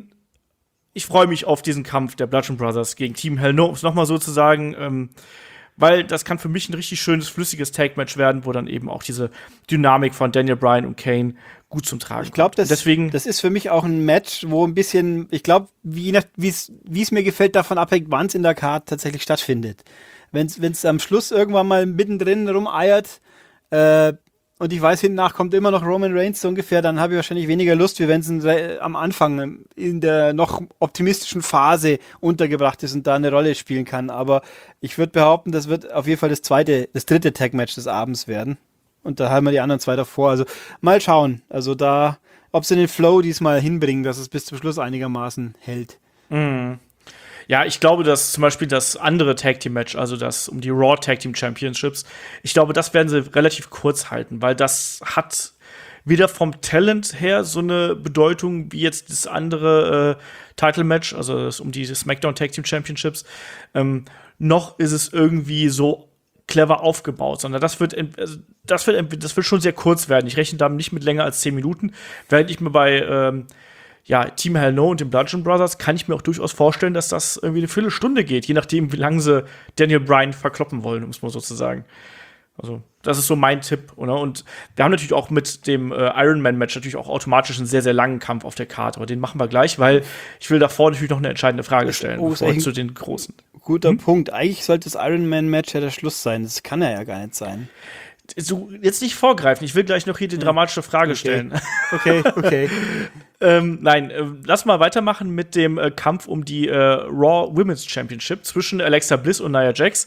freue mich auf diesen Kampf der Bludgeon Brothers gegen Team Hell No, um es nochmal so zu sagen, weil das kann für mich ein richtig schönes, flüssiges Tag-Match werden, wo dann eben auch diese Dynamik von Daniel Bryan und Kane gut zum Tragen kommt. Ich glaube, das ist für mich auch ein Match, wo ein bisschen, ich glaube, wie es mir gefällt, davon abhängt, wann es in der Card tatsächlich stattfindet. Wenn es am Schluss irgendwann mal mittendrin rumeiert, und ich weiß, hinten nach kommt immer noch Roman Reigns so ungefähr, dann habe ich wahrscheinlich weniger Lust, wie wenn es am Anfang in der noch optimistischen Phase untergebracht ist und da eine Rolle spielen kann. Aber ich würde behaupten, das wird auf jeden Fall das dritte Tag-Match des Abends werden. Und da haben wir die anderen zwei davor. Also mal schauen. Also da, ob sie den Flow diesmal hinbringen, dass es bis zum Schluss einigermaßen hält. Ja, ich glaube, dass zum Beispiel das andere Tag Team Match, also das um die Raw Tag Team Championships, ich glaube, das werden sie relativ kurz halten, weil das hat weder vom Talent her so eine Bedeutung wie jetzt das andere Title Match, also das um die SmackDown Tag Team Championships, noch ist es irgendwie so clever aufgebaut, sondern das wird schon sehr kurz werden. Ich rechne damit nicht mit länger als 10 Minuten, während ich mir bei Team Hell No und den Bludgeon Brothers kann ich mir auch durchaus vorstellen, dass das irgendwie eine Viertelstunde geht, je nachdem, wie lange sie Daniel Bryan verkloppen wollen, um es mal so zu sagen. Also, das ist so mein Tipp, oder? Und wir haben natürlich auch mit dem Ironman-Match natürlich auch automatisch einen sehr, sehr langen Kampf auf der Karte. Aber den machen wir gleich, weil ich will davor natürlich noch eine entscheidende Frage stellen, bevor zu den großen. Guter Punkt. Eigentlich sollte das Ironman-Match ja der Schluss sein. Das kann ja gar nicht sein. So, jetzt nicht vorgreifen. Ich will gleich noch hier die dramatische Frage stellen. Okay. Lass mal weitermachen mit dem Kampf um die Raw Women's Championship zwischen Alexa Bliss und Nia Jax.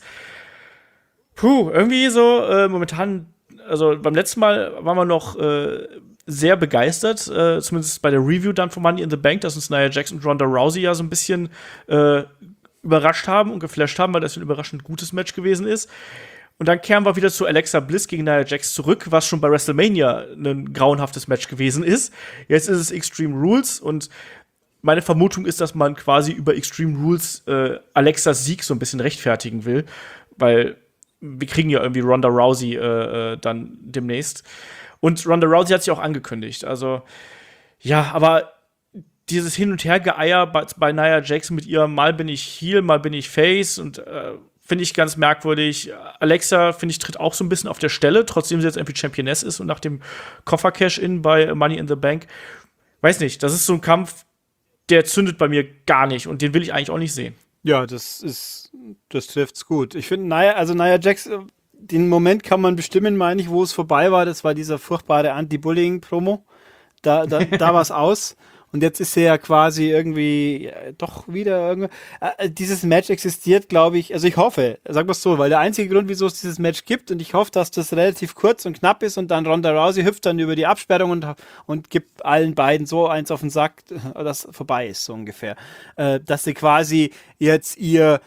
Irgendwie so momentan, also beim letzten Mal waren wir noch sehr begeistert, zumindest bei der Review dann von Money in the Bank, dass uns Nia Jax und Ronda Rousey ja so ein bisschen überrascht haben und geflasht haben, weil das ein überraschend gutes Match gewesen ist. Und dann kehren wir wieder zu Alexa Bliss gegen Nia Jax zurück, was schon bei WrestleMania ein grauenhaftes Match gewesen ist. Jetzt ist es Extreme Rules und meine Vermutung ist, dass man quasi über Extreme Rules Alexas Sieg so ein bisschen rechtfertigen will, weil wir kriegen ja irgendwie Ronda Rousey dann demnächst. Und Ronda Rousey hat sich auch angekündigt. Also, ja, aber dieses Hin- und Her-Geeier bei Nia Jax mit ihr, mal bin ich Heel, mal bin ich Face und finde ich ganz merkwürdig. Alexa, finde ich, tritt auch so ein bisschen auf der Stelle, trotzdem sie jetzt irgendwie Championess ist und nach dem Koffer-Cash-In bei Money in the Bank. Weiß nicht, das ist so ein Kampf, der zündet bei mir gar nicht und den will ich eigentlich auch nicht sehen. Ja, das trifft's gut. Ich finde, Nia Jax, den Moment kann man bestimmen, meine ich, wo es vorbei war. Das war dieser furchtbare Anti-Bullying-Promo. Da war's aus. Und jetzt ist sie ja quasi irgendwie doch wieder irgendwie. Dieses Match existiert, glaube ich, also ich hoffe, sagen wir es so, weil der einzige Grund, wieso es dieses Match gibt, und ich hoffe, dass das relativ kurz und knapp ist und dann Ronda Rousey hüpft dann über die Absperrung und gibt allen beiden so eins auf den Sack, dass vorbei ist, so ungefähr. Dass sie quasi jetzt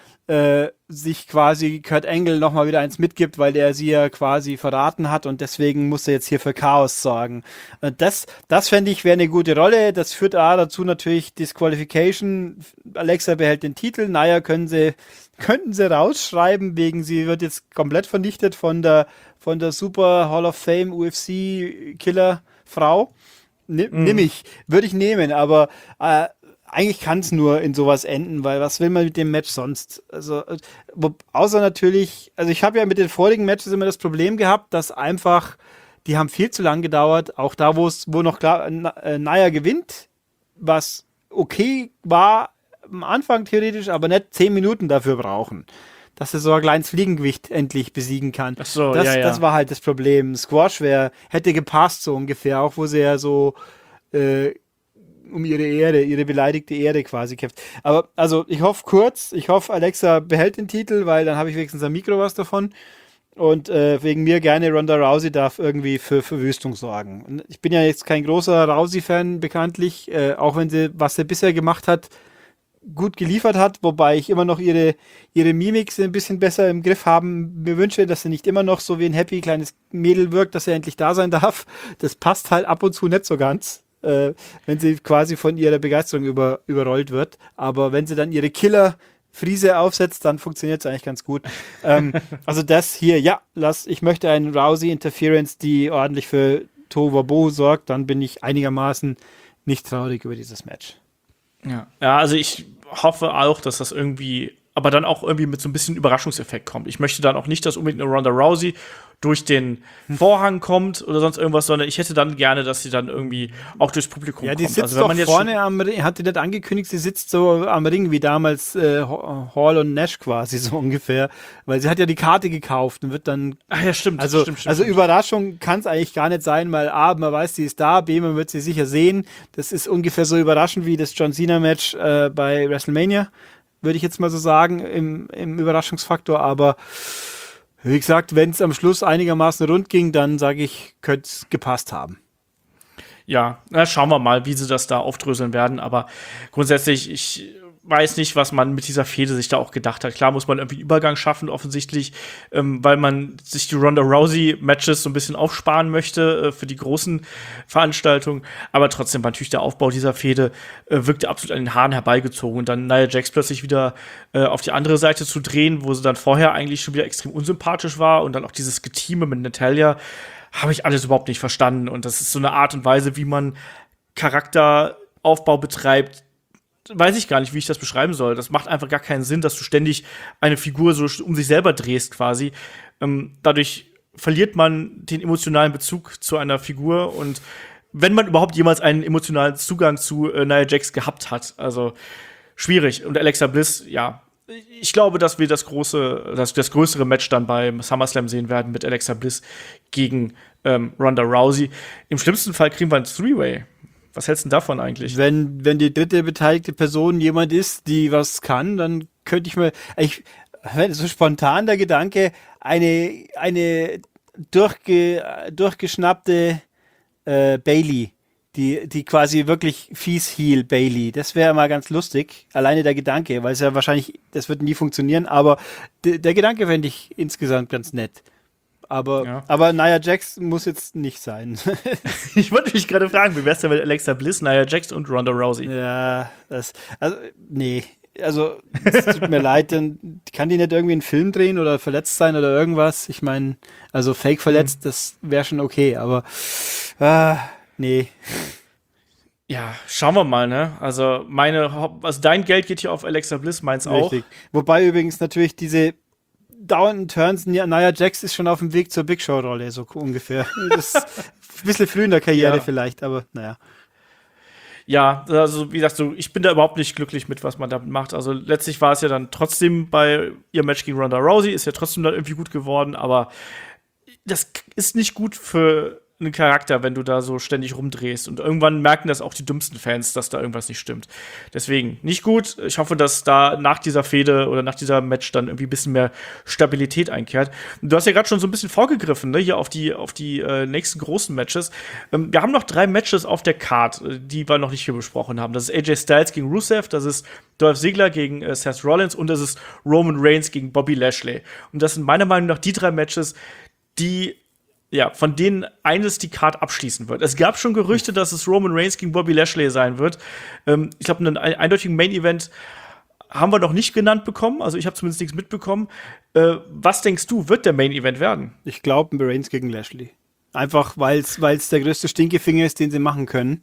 sich quasi Kurt Angle nochmal wieder eins mitgibt, weil der sie ja quasi verraten hat und deswegen muss er jetzt hier für Chaos sorgen. Das fände ich wäre eine gute Rolle. Das führt dazu natürlich Disqualification. Alexa behält den Titel. Nia könnten sie rausschreiben, wegen sie wird jetzt komplett vernichtet von der Super Hall of Fame UFC Killer Frau. Würde ich nehmen, aber eigentlich kann es nur in sowas enden, weil was will man mit dem Match sonst? Also, außer natürlich, also ich habe ja mit den vorigen Matches immer das Problem gehabt, dass einfach, die haben viel zu lang gedauert, auch da, wo noch klar Nia gewinnt, was okay war am Anfang theoretisch, aber nicht 10 Minuten dafür brauchen, dass er so ein kleines Fliegengewicht endlich besiegen kann. Ach so, das war halt das Problem. Squash hätte gepasst so ungefähr, auch wo sie ja so um ihre beleidigte Ehre quasi kämpft. Aber, also, ich hoffe, Alexa behält den Titel, weil dann habe ich wenigstens am Mikro was davon. Und wegen mir gerne Ronda Rousey darf irgendwie für Verwüstung sorgen. Und ich bin ja jetzt kein großer Rousey-Fan, bekanntlich, auch wenn was sie bisher gemacht hat, gut geliefert hat, wobei ich immer noch ihre Mimik ein bisschen besser im Griff haben mir wünsche, dass sie nicht immer noch so wie ein happy kleines Mädel wirkt, dass sie endlich da sein darf. Das passt halt ab und zu nicht so ganz. Wenn sie quasi von ihrer Begeisterung überrollt wird. Aber wenn sie dann ihre Killer-Friese aufsetzt, dann funktioniert es eigentlich ganz gut. Also das hier, ich möchte eine Rousey-Interference, die ordentlich für Tohuwabohu sorgt, dann bin ich einigermaßen nicht traurig über dieses Match. Ja, also ich hoffe auch, dass das irgendwie aber dann auch irgendwie mit so ein bisschen Überraschungseffekt kommt. Ich möchte dann auch nicht, dass unbedingt eine Ronda Rousey durch den Vorhang kommt oder sonst irgendwas, sondern ich hätte dann gerne, dass sie dann irgendwie auch durchs Publikum Ja, die kommt. sitzt Also, wenn doch man jetzt vorne am Ring, hat die nicht angekündigt, sie sitzt so am Ring wie damals Hall und Nash quasi so ungefähr, weil sie hat ja die Karte gekauft und wird dann, ach ja, stimmt. also stimmt. Überraschung kann es eigentlich gar nicht sein, weil A, man weiß, sie ist da, B, man wird sie sicher sehen. Das ist ungefähr so überraschend wie das John Cena-Match bei WrestleMania, würde ich jetzt mal so sagen, im Überraschungsfaktor, aber wie gesagt, wenn es am Schluss einigermaßen rund ging, dann sage ich, könnte es gepasst haben. Ja, na, schauen wir mal, wie sie das da aufdröseln werden. Aber grundsätzlich, ich weiß nicht, was man mit dieser Fehde sich da auch gedacht hat. Klar muss man irgendwie einen Übergang schaffen, offensichtlich, weil man sich die Ronda Rousey-Matches so ein bisschen aufsparen möchte für die großen Veranstaltungen. Aber trotzdem war natürlich der Aufbau dieser Fehde wirkte absolut an den Haaren herbeigezogen. Und dann Nia Jax plötzlich wieder auf die andere Seite zu drehen, wo sie dann vorher eigentlich schon wieder extrem unsympathisch war. Und dann auch dieses Geteame mit Natalya, habe ich alles überhaupt nicht verstanden. Und das ist so eine Art und Weise, wie man Charakteraufbau betreibt, weiß ich gar nicht, wie ich das beschreiben soll. Das macht einfach gar keinen Sinn, dass du ständig eine Figur so um sich selber drehst quasi. Dadurch verliert man den emotionalen Bezug zu einer Figur und wenn man überhaupt jemals einen emotionalen Zugang zu Nia Jax gehabt hat. Also schwierig. Und Alexa Bliss, ja, ich glaube, dass wir das größere Match dann beim SummerSlam sehen werden mit Alexa Bliss gegen Ronda Rousey. Im schlimmsten Fall kriegen wir ein Three-Way. Was hältst du denn davon eigentlich? Wenn die dritte beteiligte Person jemand ist, die was kann, dann könnte ich mir, so spontan der Gedanke, eine durchgeschnappte Bayley, die quasi wirklich fies heel Bayley, das wäre mal ganz lustig, alleine der Gedanke, weil es ja wahrscheinlich, das wird nie funktionieren, aber der Gedanke fände ich insgesamt ganz nett. Aber Nia Jax muss jetzt nicht sein. Ich wollte mich gerade fragen, wie wär's denn mit Alexa Bliss, Nia Jax und Ronda Rousey? Ja, nee. Also, es tut mir leid, dann kann die nicht irgendwie einen Film drehen oder verletzt sein oder irgendwas. Ich meine, also fake verletzt, das wäre schon okay, aber nee. Ja, schauen wir mal, ne? Also dein Geld geht hier auf Alexa Bliss, meins auch. Richtig. Wobei übrigens natürlich diese dauernden Turns, Nia Jax ist schon auf dem Weg zur Big Show-Rolle, so ungefähr. Das ist ein bisschen früh in der Karriere vielleicht, aber naja. Ja, also wie gesagt, ich bin da überhaupt nicht glücklich mit, was man damit macht. Also letztlich war es ja dann trotzdem bei ihr Match gegen Ronda Rousey, ist ja trotzdem dann irgendwie gut geworden, aber das ist nicht gut für einen Charakter, wenn du da so ständig rumdrehst. Und irgendwann merken das auch die dümmsten Fans, dass da irgendwas nicht stimmt. Deswegen nicht gut. Ich hoffe, dass da nach dieser Fehde oder nach dieser Match dann irgendwie ein bisschen mehr Stabilität einkehrt. Und du hast ja gerade schon so ein bisschen vorgegriffen, ne, hier auf die nächsten großen Matches. Wir haben noch 3 Matches auf der Card, die wir noch nicht hier besprochen haben. Das ist AJ Styles gegen Rusev, das ist Dolph Ziggler gegen Seth Rollins und das ist Roman Reigns gegen Bobby Lashley. Und das sind meiner Meinung nach die 3 Matches, von denen eines die Card abschließen wird. Es gab schon Gerüchte, dass es Roman Reigns gegen Bobby Lashley sein wird. Ich glaube, einen eindeutigen Main-Event haben wir noch nicht genannt bekommen. Also ich habe zumindest nichts mitbekommen. Was denkst du, wird der Main-Event werden? Ich glaube, ein Reigns gegen Lashley. Einfach, weil es der größte Stinkefinger ist, den sie machen können.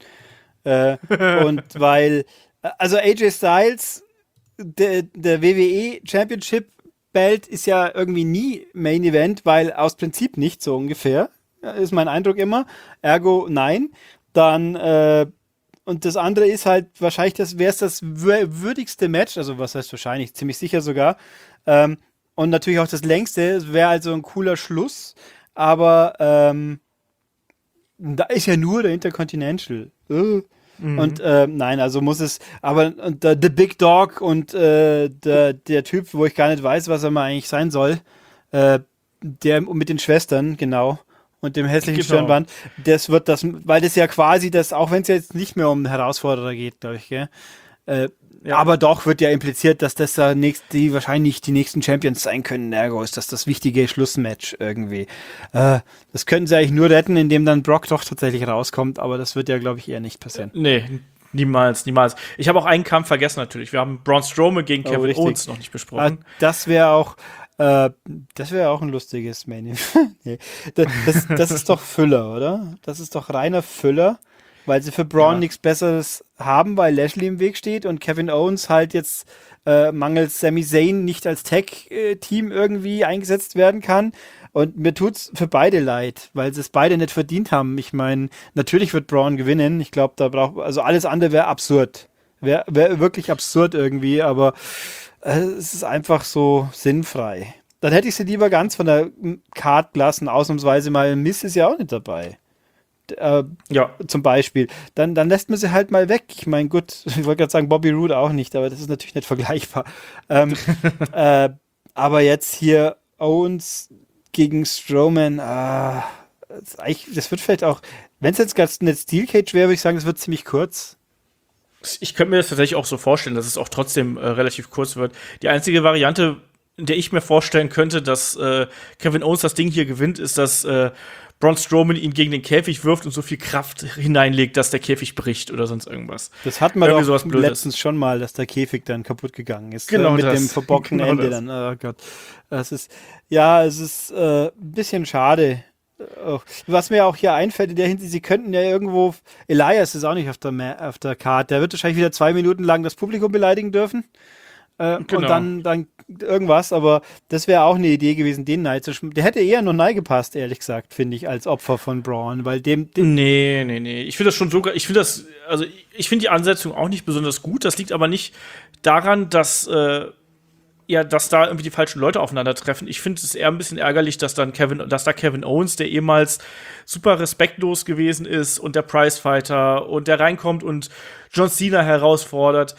Und weil, also AJ Styles, der WWE Championship Belt ist ja irgendwie nie Main Event, weil aus Prinzip nicht so ungefähr, ist mein Eindruck immer. Ergo nein. Dann und das andere ist halt wahrscheinlich das würdigste Match, also was heißt wahrscheinlich, ziemlich sicher sogar. Und natürlich auch das längste, wäre also ein cooler Schluss. Aber da ist ja nur der Intercontinental. Und nein, also muss es, aber The Big Dog und der Typ, wo ich gar nicht weiß, was er mal eigentlich sein soll, der mit den Schwestern, genau, und dem hässlichen Stirnband, das wird das, weil das ja quasi das, auch wenn es jetzt nicht mehr um Herausforderer geht, glaube ich, gell? Aber doch wird ja impliziert, dass das da die wahrscheinlich die nächsten Champions sein können. Ergo ist das wichtige Schlussmatch irgendwie. Das könnten sie eigentlich nur retten, indem dann Brock doch tatsächlich rauskommt, aber das wird ja, glaube ich, eher nicht passieren. Nee, niemals. Ich habe auch einen Kampf vergessen natürlich. Wir haben Braun Strowman gegen Kevin Owens noch nicht besprochen. Das wäre auch ein lustiges Main Event. Nee. Das ist doch Füller, oder? Das ist doch reiner Füller. weil sie für Braun Ja. nichts Besseres haben, weil Lashley im Weg steht und Kevin Owens halt jetzt mangels Sami Zayn nicht als Tag-Team irgendwie eingesetzt werden kann. Und mir tut's für beide leid, weil sie es beide nicht verdient haben. Ich meine, natürlich wird Braun gewinnen. Ich glaube, also alles andere wäre absurd. Wäre wirklich absurd irgendwie, aber es ist einfach so sinnfrei. Dann hätte ich sie lieber ganz von der Card gelassen, ausnahmsweise mal. Miss ist ja auch nicht dabei. Ja. Zum Beispiel. Dann lässt man sie halt mal weg. Ich meine, gut, ich wollte gerade sagen, Bobby Roode auch nicht, aber das ist natürlich nicht vergleichbar. Aber jetzt hier Owens gegen Strowman, das wird vielleicht auch, wenn es jetzt ganz eine Steel Cage wäre, würde ich sagen, das wird ziemlich kurz. Ich könnte mir das tatsächlich auch so vorstellen, dass es auch trotzdem relativ kurz wird. Die einzige Variante, in der ich mir vorstellen könnte, dass Kevin Owens das Ding hier gewinnt, ist, dass Braun Strowman ihn gegen den Käfig wirft und so viel Kraft hineinlegt, dass der Käfig bricht oder sonst irgendwas. Das hatten wir Irgendwie doch sowas Blödes. letztens schon mal, dass der Käfig dann kaputt gegangen ist. Genau mit das. dem verbockten Genau Ende das. dann. Oh Gott. Es ist ein bisschen schade. Was mir auch hier einfällt in der Hinsicht, sie könnten ja irgendwo, Elias ist auch nicht auf der Card, der wird wahrscheinlich wieder 2 Minuten lang das Publikum beleidigen dürfen. Und dann irgendwas, aber das wäre auch eine Idee gewesen, den Knight zu der hätte eher noch neu gepasst, ehrlich gesagt, finde ich, als Opfer von Braun, weil Nee. Ich finde das schon sogar, ich finde die Ansetzung auch nicht besonders gut. Das liegt aber nicht daran, dass da irgendwie die falschen Leute aufeinandertreffen. Ich finde es eher ein bisschen ärgerlich, dass da Kevin Owens, der ehemals super respektlos gewesen ist und der Prizefighter und der reinkommt und John Cena herausfordert,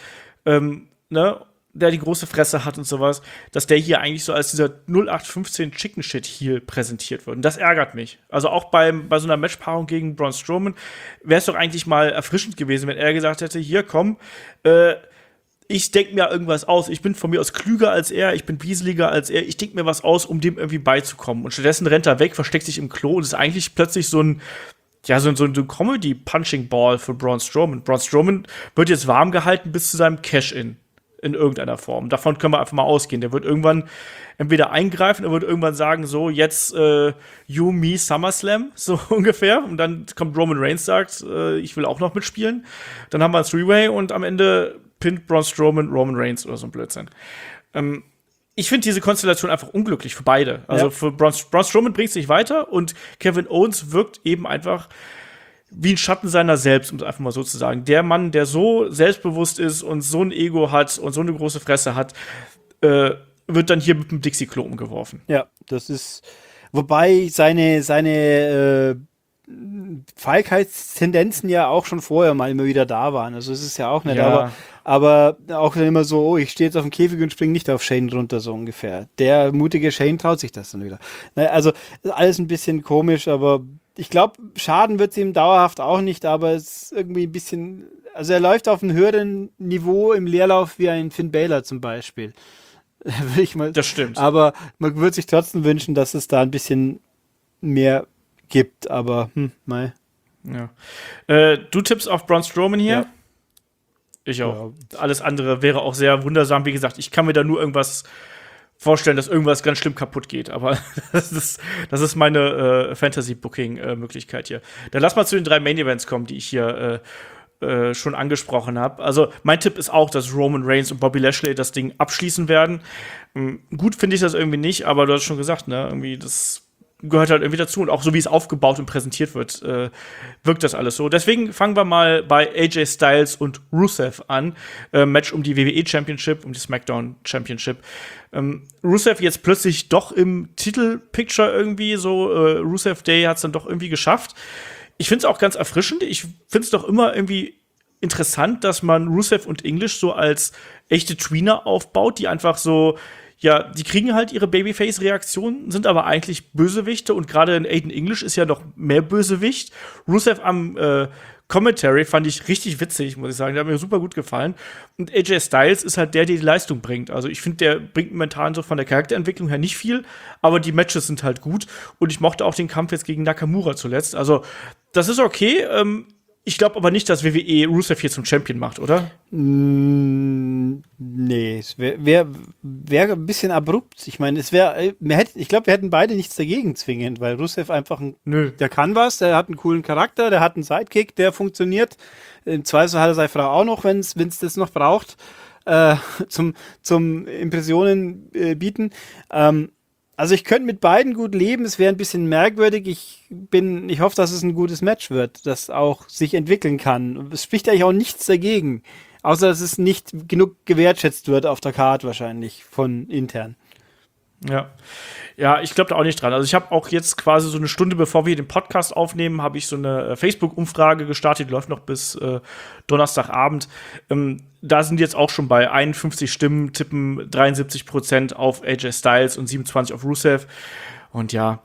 der die große Fresse hat und sowas, dass der hier eigentlich so als dieser 0815 Chicken Shit Heel präsentiert wird. Und das ärgert mich. Also auch bei so einer Matchpaarung gegen Braun Strowman wäre es doch eigentlich mal erfrischend gewesen, wenn er gesagt hätte, hier komm, ich denke mir irgendwas aus. Ich bin von mir aus klüger als er, ich bin wieseliger als er. Ich denke mir was aus, um dem irgendwie beizukommen. Und stattdessen rennt er weg, versteckt sich im Klo und ist eigentlich plötzlich so ein Comedy-Punching-Ball für Braun Strowman. Braun Strowman wird jetzt warm gehalten bis zu seinem Cash-In in irgendeiner Form. Davon können wir einfach mal ausgehen. Der wird irgendwann entweder eingreifen, er wird irgendwann sagen, so, jetzt You, Me, SummerSlam, so ungefähr. Und dann kommt Roman Reigns, sagt, ich will auch noch mitspielen. Dann haben wir ein Three-Way und am Ende pinnt Braun Strowman Roman Reigns oder so ein Blödsinn. Ich finde diese Konstellation einfach unglücklich für beide. Also für Braun Strowman bringt es nicht weiter und Kevin Owens wirkt eben einfach wie ein Schatten seiner selbst, um es einfach mal so zu sagen. Der Mann, der so selbstbewusst ist und so ein Ego hat und so eine große Fresse hat, wird dann hier mit dem Dixie-Klo umgeworfen. Ja, das ist, wobei seine Feigheitstendenzen ja auch schon vorher mal immer wieder da waren. Also es ist ja auch nicht, Ja. aber auch dann immer so, oh, ich stehe jetzt auf dem Käfig und springe nicht auf Shane runter, so ungefähr. Der mutige Shane traut sich das dann wieder. Naja, also alles ein bisschen komisch, aber ich glaube, schaden wird es ihm dauerhaft auch nicht, aber es ist irgendwie ein bisschen, also er läuft auf einem höheren Niveau im Leerlauf wie ein Finn Balor zum Beispiel. Will ich mal. Das stimmt. Aber man würde sich trotzdem wünschen, dass es da ein bisschen mehr gibt, aber mal. Ja. Du tippst auf Braun Strowman hier? Ja. Ich auch. Ja. Alles andere wäre auch sehr wundersam. Wie gesagt, ich kann mir da nur irgendwas vorstellen, dass irgendwas ganz schlimm kaputt geht. Aber das ist meine Fantasy-Booking-Möglichkeit hier. Dann lass mal zu den 3 Main-Events kommen, die ich hier schon angesprochen habe. Also mein Tipp ist auch, dass Roman Reigns und Bobby Lashley das Ding abschließen werden. Gut finde ich das irgendwie nicht, aber du hast schon gesagt, ne, irgendwie das gehört halt irgendwie dazu. Und auch so, wie es aufgebaut und präsentiert wird, wirkt das alles so. Deswegen fangen wir mal bei AJ Styles und Rusev an. Match um die WWE Championship, um die SmackDown Championship. Rusev jetzt plötzlich doch im Titelpicture irgendwie so. Rusev Day hat es dann doch irgendwie geschafft. Ich finde es auch ganz erfrischend. Ich finde es doch immer irgendwie interessant, dass man Rusev und English so als echte Tweener aufbaut, die einfach so, ja, die kriegen halt ihre Babyface-Reaktionen, sind aber eigentlich Bösewichte und gerade in Aiden English ist ja noch mehr Bösewicht. Rusev am Commentary fand ich richtig witzig, muss ich sagen. Der hat mir super gut gefallen. Und AJ Styles ist halt der die Leistung bringt. Also ich finde, der bringt momentan so von der Charakterentwicklung her nicht viel, aber die Matches sind halt gut. Und ich mochte auch den Kampf jetzt gegen Nakamura zuletzt. Also das ist okay. Ich glaube aber nicht, dass WWE Rusev hier zum Champion macht, oder? Nee, es wär ein bisschen abrupt. Ich meine, ich glaube, wir hätten beide nichts dagegen zwingend, weil Rusev einfach der kann was, der hat einen coolen Charakter, der hat einen Sidekick, der funktioniert. Im Zweifel hat er seine Frau auch noch, wenn es das noch braucht, zum Impressionen bieten. Also ich könnte mit beiden gut leben, es wäre ein bisschen merkwürdig. Ich hoffe, dass es ein gutes Match wird, das auch sich entwickeln kann. Es spricht eigentlich auch nichts dagegen, außer dass es nicht genug gewertschätzt wird auf der Card wahrscheinlich von intern. Ja, ich glaube da auch nicht dran. Also ich habe auch jetzt quasi so eine Stunde, bevor wir den Podcast aufnehmen, habe ich so eine Facebook-Umfrage gestartet, die läuft noch bis Donnerstagabend. Da sind jetzt auch schon bei 51 Stimmen, tippen 73% auf AJ Styles und 27% auf Rusev. Und ja,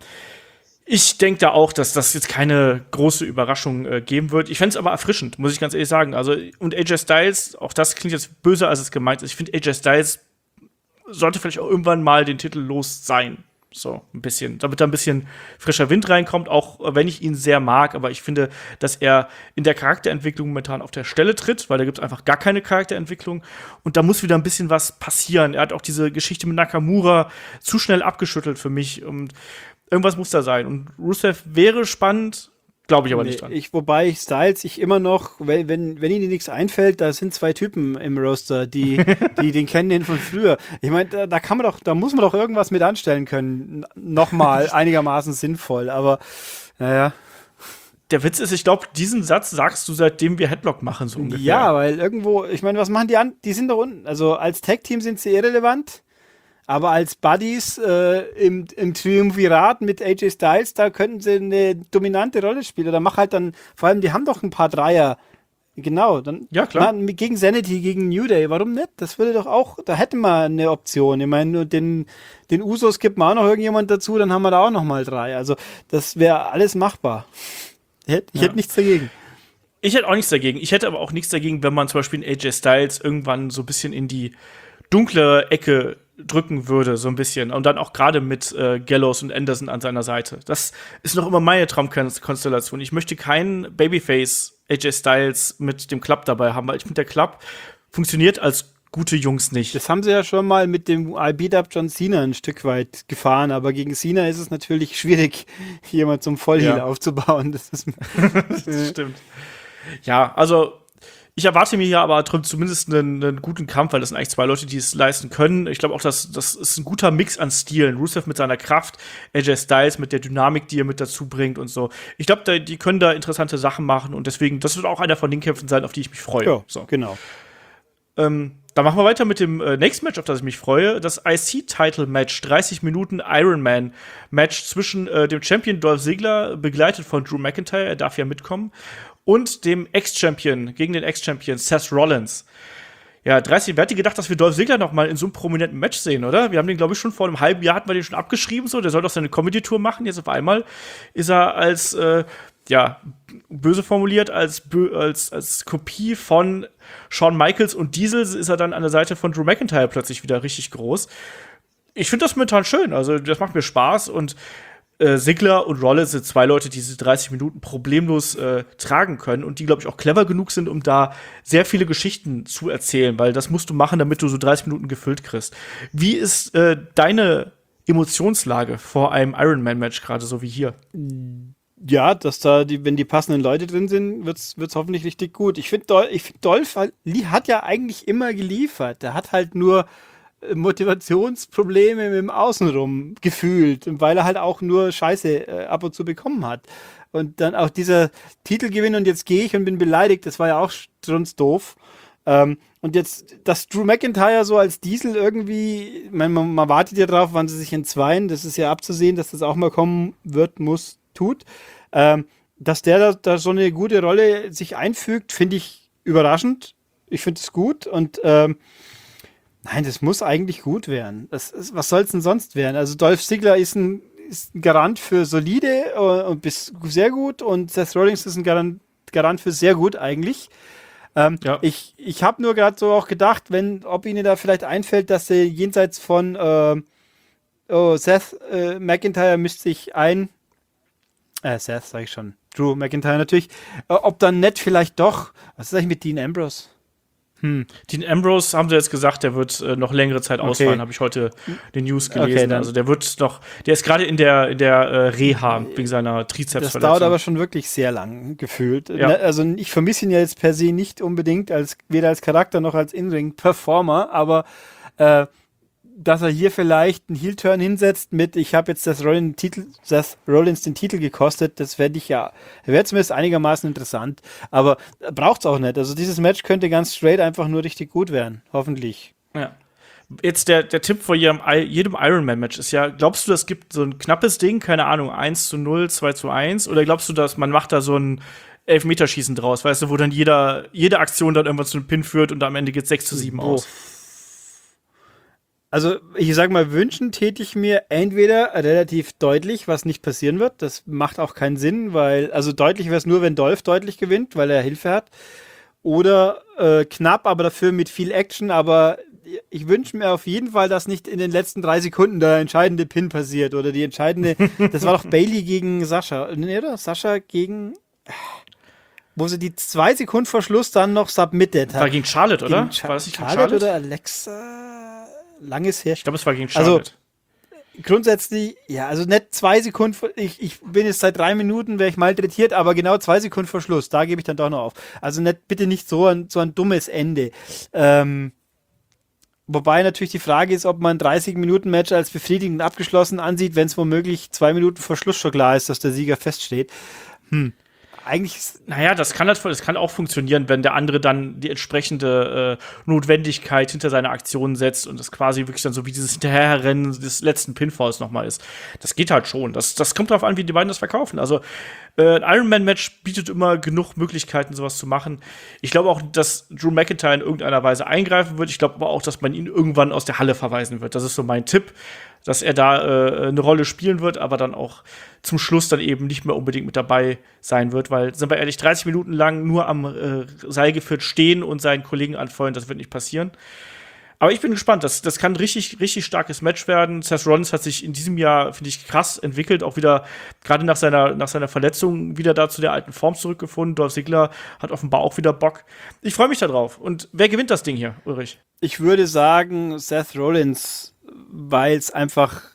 ich denke da auch, dass das jetzt keine große Überraschung geben wird. Ich fände es aber erfrischend, muss ich ganz ehrlich sagen. Also, und AJ Styles, auch das klingt jetzt böser, als es gemeint ist. Ich finde, AJ Styles sollte vielleicht auch irgendwann mal den Titel los sein. So ein bisschen, damit da ein bisschen frischer Wind reinkommt, auch wenn ich ihn sehr mag, aber ich finde, dass er in der Charakterentwicklung momentan auf der Stelle tritt, weil da gibt es einfach gar keine Charakterentwicklung und da muss wieder ein bisschen was passieren. Er hat auch diese Geschichte mit Nakamura zu schnell abgeschüttelt für mich und irgendwas muss da sein und Rusev wäre spannend, glaube ich aber nicht dran. Wobei Styles, ich immer noch, wenn Ihnen nichts einfällt, da sind zwei Typen im Roster, die den kennen den von früher. Ich meine, da muss man doch irgendwas mit anstellen können. Nochmal einigermaßen sinnvoll, aber naja. Der Witz ist, ich glaube, diesen Satz sagst du, seitdem wir Headlock machen, so ungefähr. Ja, weil irgendwo, ich meine, was machen die an? Die sind doch unten. Also als Tag-Team sind sie irrelevant. Aber als Buddies im Triumvirat mit AJ Styles, da könnten sie eine dominante Rolle spielen. Oder mach halt dann, vor allem, die haben doch ein paar Dreier. Genau, dann ja, klar. Gegen Sanity, gegen New Day. Warum nicht? Das würde doch auch, da hätten wir eine Option. Ich meine, den Usos gibt man auch noch irgendjemand dazu, dann haben wir da auch noch mal 3. Also das wäre alles machbar. Ich hätte nichts dagegen. Ich hätte auch nichts dagegen. Ich hätte aber auch nichts dagegen, wenn man zum Beispiel einen AJ Styles irgendwann so ein bisschen in die dunkle Ecke drücken würde, so ein bisschen. Und dann auch gerade mit Gallows und Anderson an seiner Seite. Das ist noch immer meine Traumkonstellation. Ich möchte keinen Babyface AJ Styles mit dem Club dabei haben, weil ich finde, der Club funktioniert als gute Jungs nicht. Das haben sie ja schon mal mit dem I Beat Up John Cena ein Stück weit gefahren, aber gegen Cena ist es natürlich schwierig, jemand zum Vollheal aufzubauen. Das stimmt. Ja, also ich erwarte mir hier aber zumindest einen guten Kampf, weil das sind eigentlich zwei Leute, die es leisten können. Ich glaube auch, das ist ein guter Mix an Stilen. Rusev mit seiner Kraft, AJ Styles mit der Dynamik, die er mit dazu bringt und so. Ich glaube, die können da interessante Sachen machen und deswegen, das wird auch einer von den Kämpfen sein, auf die ich mich freue. Ja, so. Genau. Dann machen wir weiter mit dem nächsten Match, auf das ich mich freue. Das IC-Title-Match, 30 Minuten Ironman-Match zwischen dem Champion Dolph Ziggler, begleitet von Drew McIntyre, er darf ja mitkommen, und dem Ex-Champion, gegen den Ex-Champion Seth Rollins. Ja, wer hätte gedacht, dass wir Dolph Ziggler noch mal in so einem prominenten Match sehen, oder? Wir haben den, glaube ich, schon vor einem halben Jahr hatten wir den schon abgeschrieben, so. Der soll doch seine Comedy-Tour machen. Jetzt auf einmal ist er als, böse formuliert, als Kopie von Shawn Michaels und Diesel ist er dann an der Seite von Drew McIntyre plötzlich wieder richtig groß. Ich finde das momentan schön, also das macht mir Spaß und Ziggler und Rollins sind zwei Leute, die diese 30 Minuten problemlos tragen können und die, glaube ich, auch clever genug sind, um da sehr viele Geschichten zu erzählen, weil das musst du machen, damit du so 30 Minuten gefüllt kriegst. Wie ist deine Emotionslage vor einem Ironman-Match, gerade so wie hier? Ja, dass da, wenn die passenden Leute drin sind, wird's hoffentlich richtig gut. Ich finde, Dolph hat ja eigentlich immer geliefert. Der hat halt nur Motivationsprobleme mit dem Außenrum gefühlt, weil er halt auch nur Scheiße ab und zu bekommen hat. Und dann auch dieser Titelgewinn und jetzt gehe ich und bin beleidigt, das war ja auch strunzdoof. Und jetzt, dass Drew McIntyre so als Diesel irgendwie, man wartet ja drauf, wann sie sich entzweien, das ist ja abzusehen, dass das auch mal kommen wird, tut. Dass der da so eine gute Rolle sich einfügt, finde ich überraschend. Ich finde es gut und nein, das muss eigentlich gut werden. Was soll es denn sonst werden? Also Dolph Ziggler ist ein Garant für solide und bis sehr gut und Seth Rollins ist ein Garant für sehr gut eigentlich. Ja. Ich habe nur gerade so auch gedacht, ob Ihnen da vielleicht einfällt, dass sie jenseits von Seth McIntyre mischt sich Seth sag ich schon, Drew McIntyre natürlich, ob dann nicht vielleicht doch, was ist eigentlich mit Dean Ambrose? Dean Ambrose, haben sie jetzt gesagt, der wird noch längere Zeit ausfallen, habe ich heute den News gelesen. Okay, also der ist gerade in der Reha wegen seiner Trizepsverletzung. Das dauert aber schon wirklich sehr lang, gefühlt. Ja. Also ich vermisse ihn ja jetzt per se nicht unbedingt, weder als Charakter noch als In-Ring-Performer, aber dass er hier vielleicht einen Heel-Turn hinsetzt mit, ich habe jetzt Seth Rollins den Titel gekostet, das wäre zumindest einigermaßen interessant, aber braucht's auch nicht. Also dieses Match könnte ganz straight einfach nur richtig gut werden, hoffentlich. Ja. Jetzt der Tipp vor jedem Ironman-Match ist ja, glaubst du, das gibt so ein knappes Ding, keine Ahnung, 1:0, 2:1, oder glaubst du, dass man macht da so ein Elfmeterschießen draus, weißt du, wo dann jede Aktion dann irgendwann zu einem Pin führt und am Ende geht 6:7 aus? Also, ich sag mal, wünschen täte ich mir entweder relativ deutlich, was nicht passieren wird. Das macht auch keinen Sinn, also deutlich wäre es nur, wenn Dolph deutlich gewinnt, weil er Hilfe hat. Oder knapp, aber dafür mit viel Action. Aber ich wünsche mir auf jeden Fall, dass nicht in den letzten 3 Sekunden der entscheidende Pin passiert. Oder die entscheidende, das war doch Bayley gegen Sascha. Nee, oder? Sascha gegen, wo sie die 2 Sekunden vor Schluss dann noch submitted hat. War gegen Charlotte, oder? War das nicht Charlotte oder Alexa? Langes her. Ich glaube, es war gegen Charlotte. Also, grundsätzlich, ja, also nicht 2 Sekunden, ich bin jetzt seit 3 Minuten, wäre ich malträtiert, aber genau 2 Sekunden vor Schluss, da gebe ich dann doch noch auf. Also bitte nicht so ein dummes Ende. Wobei natürlich die Frage ist, ob man ein 30-Minuten-Match als befriedigend abgeschlossen ansieht, wenn es womöglich 2 Minuten vor Schluss schon klar ist, dass der Sieger feststeht. Eigentlich naja, das kann auch funktionieren, wenn der andere dann die entsprechende Notwendigkeit hinter seine Aktionen setzt und das quasi wirklich dann so wie dieses Hinterherrennen des letzten Pinfalls nochmal ist. Das geht halt schon. Das kommt darauf an, wie die beiden das verkaufen. Also ein Ironman-Match bietet immer genug Möglichkeiten, sowas zu machen. Ich glaube auch, dass Drew McIntyre in irgendeiner Weise eingreifen wird. Ich glaube aber auch, dass man ihn irgendwann aus der Halle verweisen wird. Das ist so mein Tipp, dass er da eine Rolle spielen wird, aber dann auch zum Schluss dann eben nicht mehr unbedingt mit dabei sein wird, weil, sind wir ehrlich, 30 Minuten lang nur am Seil geführt stehen und seinen Kollegen anfeuern, das wird nicht passieren. Aber ich bin gespannt, das kann ein richtig, richtig starkes Match werden. Seth Rollins hat sich in diesem Jahr, finde ich, krass entwickelt, auch wieder, gerade nach seiner Verletzung, wieder da zu der alten Form zurückgefunden. Dolph Ziggler hat offenbar auch wieder Bock. Ich freue mich da drauf. Und wer gewinnt das Ding hier, Ulrich? Ich würde sagen, Seth Rollins, weil es einfach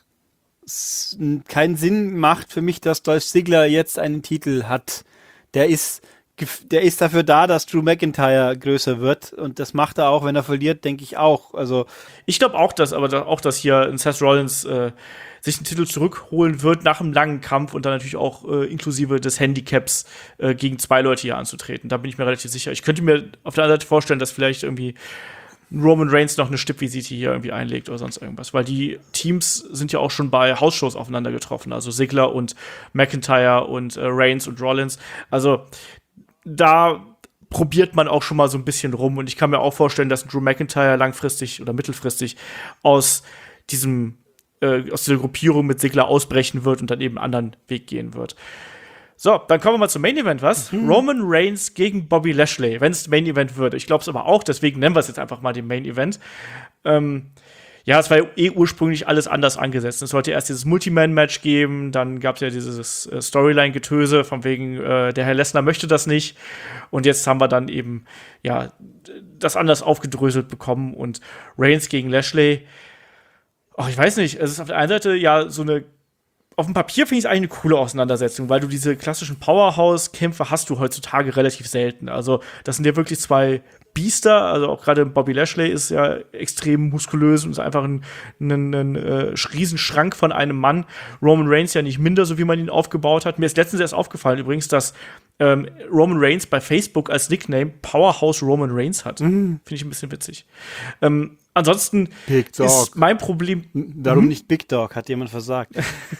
keinen Sinn macht für mich, dass Dolph Ziggler jetzt einen Titel hat. Der ist dafür da, dass Drew McIntyre größer wird. Und das macht er auch, wenn er verliert, denke ich auch. Also ich glaube auch, dass hier ein Seth Rollins sich den Titel zurückholen wird nach einem langen Kampf und dann natürlich auch inklusive des Handicaps gegen 2 Leute hier anzutreten. Da bin ich mir relativ sicher. Ich könnte mir auf der anderen Seite vorstellen, dass vielleicht irgendwie Roman Reigns noch eine Stippvisite hier irgendwie einlegt oder sonst irgendwas. Weil die Teams sind ja auch schon bei Hausshows aufeinander getroffen. Also Ziggler und McIntyre und Reigns und Rollins. Also da probiert man auch schon mal so ein bisschen rum. Und ich kann mir auch vorstellen, dass Drew McIntyre langfristig oder mittelfristig aus dieser Gruppierung mit Ziggler ausbrechen wird und dann eben einen anderen Weg gehen wird. So, dann kommen wir mal zum Main Event, was? Roman Reigns gegen Bobby Lashley, wenn es Main Event wird. Ich glaube es aber auch, deswegen nennen wir es jetzt einfach mal den Main Event. Ja, es war ja ursprünglich alles anders angesetzt. Es sollte erst dieses Multi-Man-Match geben, dann gab es ja dieses Storyline-Getöse, von wegen, der Herr Lesnar möchte das nicht. Und jetzt haben wir dann eben, ja, das anders aufgedröselt bekommen. Und Reigns gegen Lashley, ich weiß nicht, es ist auf der einen Seite ja so eine, auf dem Papier finde ich es eigentlich eine coole Auseinandersetzung, weil du diese klassischen Powerhouse-Kämpfe hast du heutzutage relativ selten. Also, das sind ja wirklich 2 Biester, also auch gerade Bobby Lashley ist ja extrem muskulös und ist einfach ein Riesenschrank von einem Mann. Roman Reigns ja nicht minder, so wie man ihn aufgebaut hat. Mir ist letztens erst aufgefallen übrigens, dass Roman Reigns bei Facebook als Nickname Powerhouse Roman Reigns hat. Finde ich ein bisschen witzig. Ansonsten ist mein Problem. Darum nicht Big Dog, hat jemand versagt.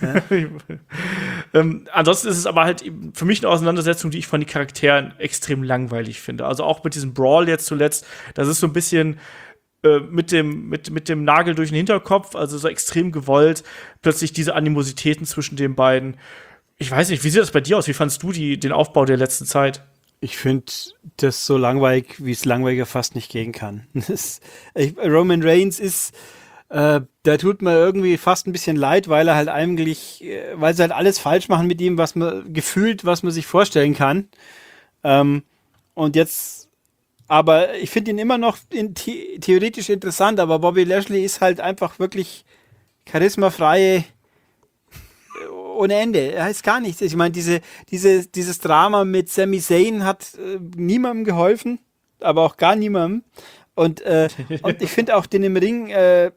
Ansonsten ist es aber halt für mich eine Auseinandersetzung, die ich von den Charakteren extrem langweilig finde. Also auch mit diesem Brawl jetzt zuletzt, das ist so ein bisschen mit dem Nagel durch den Hinterkopf, also so extrem gewollt, plötzlich diese Animositäten zwischen den beiden. Ich weiß nicht, wie sieht das bei dir aus? Wie fandst du den Aufbau der letzten Zeit? Ich finde das so langweilig, wie es langweiliger fast nicht gehen kann. Roman Reigns ist, der tut mir irgendwie fast ein bisschen leid, weil er halt eigentlich, weil sie halt alles falsch machen mit ihm, was man sich vorstellen kann. Und jetzt Aber ich finde ihn immer noch theoretisch interessant, aber Bobby Lashley ist halt einfach wirklich charismafreie ohne Ende. Er heißt gar nichts. Ich meine, dieses Drama mit Sami Zayn hat niemandem geholfen, aber auch gar niemandem. Und ich finde auch den im Ring,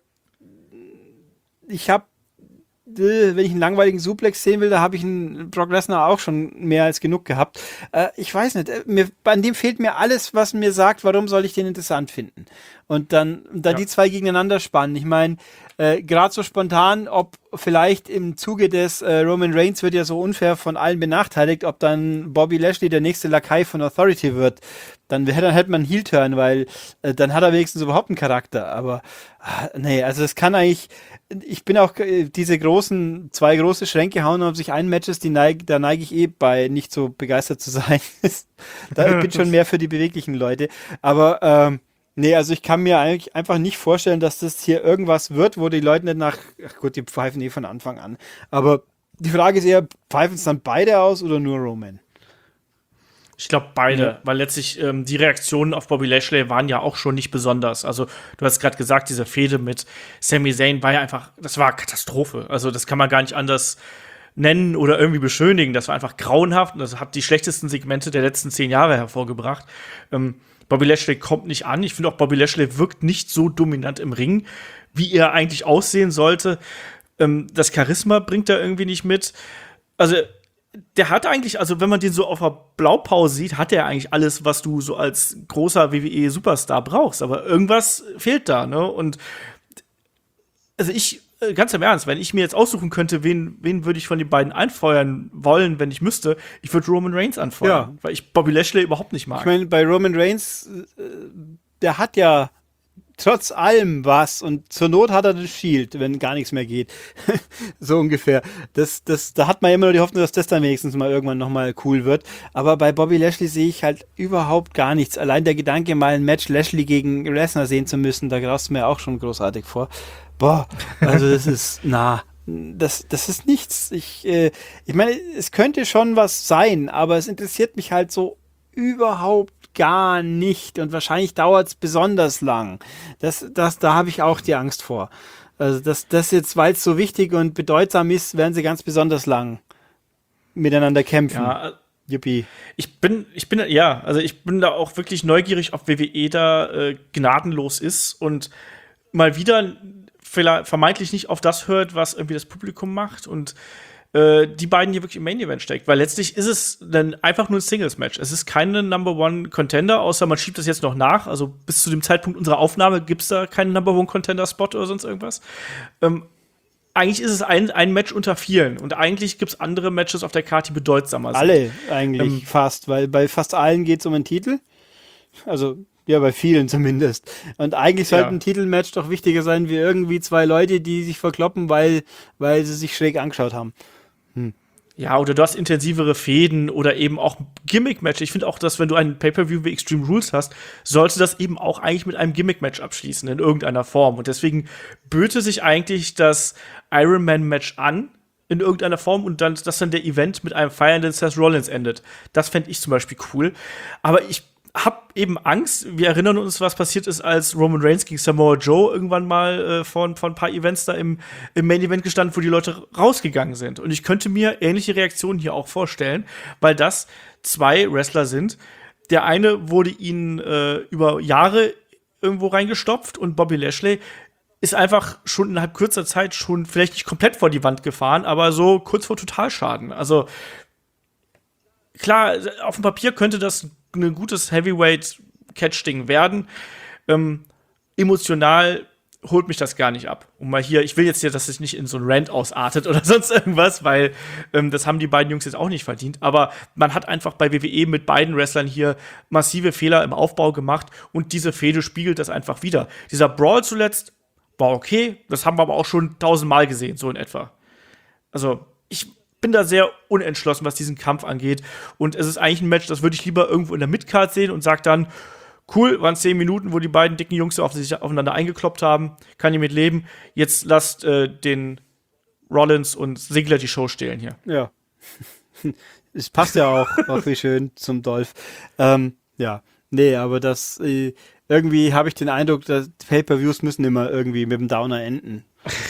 wenn ich einen langweiligen Suplex sehen will, da habe ich einen Brock Lesnar auch schon mehr als genug gehabt. Ich weiß nicht, an dem fehlt mir alles, was mir sagt, warum soll ich den interessant finden. Und dann die zwei gegeneinander spannen. Ich meine, gerade so spontan, ob vielleicht im Zuge des Roman Reigns wird ja so unfair von allen benachteiligt, ob dann Bobby Lashley der nächste Lakai von Authority wird. Dann hätte man einen Heel-Turn, weil dann hat er wenigstens überhaupt einen Charakter. Aber nee, also das kann eigentlich. Ich bin auch diese zwei große Schränke hauen auf sich ein Matches, da neige ich bei nicht so begeistert zu sein. Ich bin schon mehr für die beweglichen Leute. Aber nee, also ich kann mir eigentlich einfach nicht vorstellen, dass das hier irgendwas wird, wo die Leute nicht ach gut, die pfeifen von Anfang an. Aber die Frage ist eher, pfeifen es dann beide aus oder nur Roman? Ich glaube beide, weil letztlich die Reaktionen auf Bobby Lashley waren ja auch schon nicht besonders. Also du hast gerade gesagt, diese Fehde mit Sami Zayn war ja einfach, das war Katastrophe. Also das kann man gar nicht anders nennen oder irgendwie beschönigen. Das war einfach grauenhaft und das hat die schlechtesten Segmente der letzten 10 Jahre hervorgebracht. Bobby Lashley kommt nicht an. Ich finde auch, Bobby Lashley wirkt nicht so dominant im Ring, wie er eigentlich aussehen sollte. Das Charisma bringt er irgendwie nicht mit. Also der hat eigentlich, also wenn man den so auf der Blaupause sieht, hat er eigentlich alles, was du so als großer WWE-Superstar brauchst. Aber irgendwas fehlt da, ne? Und also ganz im Ernst, wenn ich mir jetzt aussuchen könnte, wen würde ich von den beiden anfeuern wollen, wenn ich müsste, ich würde Roman Reigns anfeuern, weil ich Bobby Lashley überhaupt nicht mag. Ich meine, bei Roman Reigns, der hat ja trotz allem was und zur Not hat er das Shield, wenn gar nichts mehr geht. So ungefähr. Da hat man immer nur die Hoffnung, dass das dann wenigstens mal irgendwann nochmal cool wird. Aber bei Bobby Lashley sehe ich halt überhaupt gar nichts. Allein der Gedanke, mal ein Match Lashley gegen Lesnar sehen zu müssen, da graust du mir auch schon großartig vor. Boah, also das ist, das ist nichts. Ich meine, es könnte schon was sein, aber es interessiert mich halt so überhaupt gar nicht und wahrscheinlich dauert es besonders lang. Da habe ich auch die Angst vor. Also das jetzt, weil es so wichtig und bedeutsam ist, werden sie ganz besonders lang miteinander kämpfen. Ja, Yippie. Ich bin da auch wirklich neugierig, ob WWE da gnadenlos ist und mal wieder vermeintlich nicht auf das hört, was irgendwie das Publikum macht und die beiden hier wirklich im Main Event steckt, weil letztlich ist es dann einfach nur ein Singles-Match. Es ist keine Number One Contender, außer man schiebt das jetzt noch nach. Also bis zu dem Zeitpunkt unserer Aufnahme gibt es da keinen Number One Contender Spot oder sonst irgendwas. Eigentlich ist es ein Match unter vielen und eigentlich gibt es andere Matches auf der Karte, die bedeutsamer sind. Alle eigentlich fast, weil bei fast allen geht es um einen Titel. Also ja, bei vielen zumindest. Und eigentlich sollte ein Titelmatch doch wichtiger sein wie irgendwie zwei Leute, die sich verkloppen, weil sie sich schräg angeschaut haben. Ja, oder du hast intensivere Fäden oder eben auch Gimmick-Match. Ich finde auch, dass wenn du ein Pay-Per-View wie Extreme Rules hast, sollte das eben auch eigentlich mit einem Gimmick-Match abschließen, in irgendeiner Form. Und deswegen böte sich eigentlich das Iron Man-Match an, in irgendeiner Form, und dann, dass dann der Event mit einem feiernden Seth Rollins endet. Das fände ich zum Beispiel cool. Aber ich hab eben Angst. Wir erinnern uns, was passiert ist, als Roman Reigns gegen Samoa Joe irgendwann mal vor ein paar Events da im Main Event gestanden, wo die Leute rausgegangen sind. Und ich könnte mir ähnliche Reaktionen hier auch vorstellen, weil das zwei Wrestler sind. Der eine wurde ihnen über Jahre irgendwo reingestopft und Bobby Lashley ist einfach schon innerhalb kurzer Zeit schon vielleicht nicht komplett vor die Wand gefahren, aber so kurz vor Totalschaden. Also klar, auf dem Papier könnte das ein gutes Heavyweight-Catch-Ding werden. Emotional holt mich das gar nicht ab. Und mal hier, ich will jetzt hier, dass es nicht in so ein Rant ausartet oder sonst irgendwas, weil das haben die beiden Jungs jetzt auch nicht verdient. Aber man hat einfach bei WWE mit beiden Wrestlern hier massive Fehler im Aufbau gemacht und diese Fehde spiegelt das einfach wieder. Dieser Brawl zuletzt war okay, das haben wir aber auch schon 1000-mal gesehen, so in etwa. Also, ich bin da sehr unentschlossen, was diesen Kampf angeht. Und es ist eigentlich ein Match, das würde ich lieber irgendwo in der Midcard sehen und sag dann, cool, waren 10 Minuten, wo die beiden dicken Jungs aufeinander eingekloppt haben. Kann ich mit leben. Jetzt lasst den Rollins und Ziggler die Show stehlen hier. Ja. Es passt ja auch wie schön zum Dolph. Ja. Nee, aber irgendwie habe ich den Eindruck, dass Pay-Per-Views müssen immer irgendwie mit dem Downer enden.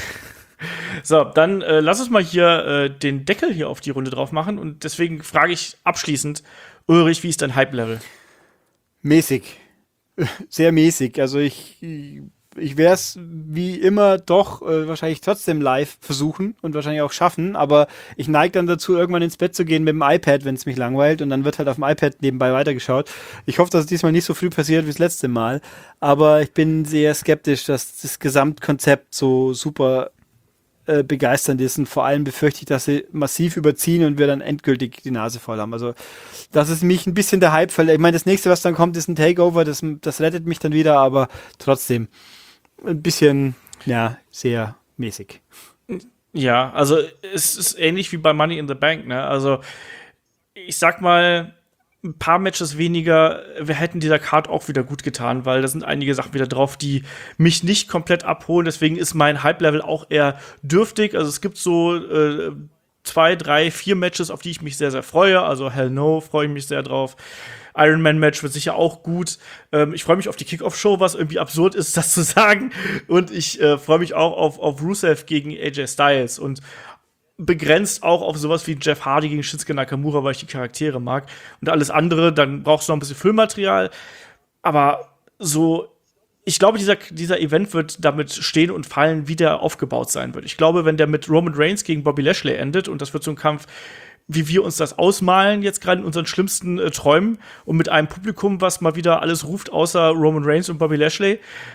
So, dann lass uns mal hier den Deckel hier auf die Runde drauf machen. Und deswegen frage ich abschließend, Ulrich, wie ist dein Hype-Level? Mäßig. Sehr mäßig. Also ich werde es wie immer doch wahrscheinlich trotzdem live versuchen und wahrscheinlich auch schaffen, aber ich neige dann dazu, irgendwann ins Bett zu gehen mit dem iPad, wenn es mich langweilt, und dann wird halt auf dem iPad nebenbei weitergeschaut. Ich hoffe, dass es diesmal nicht so früh passiert wie das letzte Mal, aber ich bin sehr skeptisch, dass das Gesamtkonzept so super begeisternd ist, und vor allem befürchte ich, dass sie massiv überziehen und wir dann endgültig die Nase voll haben. Also das ist mich ein bisschen der Hype verletzt. Ich meine, das nächste, was dann kommt, ist ein Takeover, das rettet mich dann wieder, aber trotzdem ein bisschen, ja, sehr mäßig. Ja, also es ist ähnlich wie bei Money in the Bank, ne? Also ich sag mal, ein paar Matches weniger, wir hätten dieser Card auch wieder gut getan, weil da sind einige Sachen wieder drauf, die mich nicht komplett abholen. Deswegen ist mein Hype-Level auch eher dürftig. Also es gibt so 2, 3, 4 Matches, auf die ich mich sehr, sehr freue. Also Hell No freue ich mich sehr drauf. Iron Man Match wird sicher auch gut. Ich freue mich auf die Kickoff-Show, was irgendwie absurd ist, das zu sagen. Und ich freue mich auch auf Rusev gegen AJ Styles. Und begrenzt auch auf sowas wie Jeff Hardy gegen Shinsuke Nakamura, weil ich die Charaktere mag. Und alles andere, dann brauchst du noch ein bisschen Füllmaterial. Aber so, ich glaube, dieser Event wird damit stehen und fallen, wie der aufgebaut sein wird. Ich glaube, wenn der mit Roman Reigns gegen Bobby Lashley endet, und das wird so ein Kampf, wie wir uns das ausmalen, jetzt gerade in unseren schlimmsten Träumen, und mit einem Publikum, was mal wieder alles ruft, außer Roman Reigns und Bobby Lashley,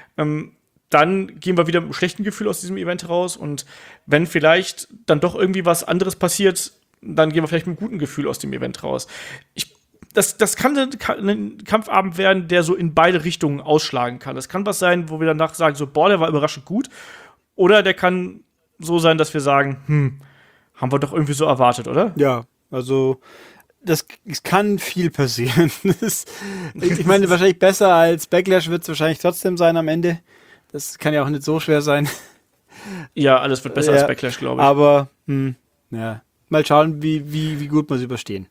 dann gehen wir wieder mit einem schlechten Gefühl aus diesem Event raus. Und wenn vielleicht dann doch irgendwie was anderes passiert, dann gehen wir vielleicht mit einem guten Gefühl aus dem Event raus. Das kann ein Kampfabend werden, der so in beide Richtungen ausschlagen kann. Das kann was sein, wo wir danach sagen, so, boah, der war überraschend gut. Oder der kann so sein, dass wir sagen, haben wir doch irgendwie so erwartet, oder? Ja, also es kann viel passieren. Ich meine, wahrscheinlich besser als Backlash wird es wahrscheinlich trotzdem sein am Ende. Das kann ja auch nicht so schwer sein. Ja, alles wird besser als Backlash, glaube ich. Aber, ja, mal schauen, wie gut wir es überstehen.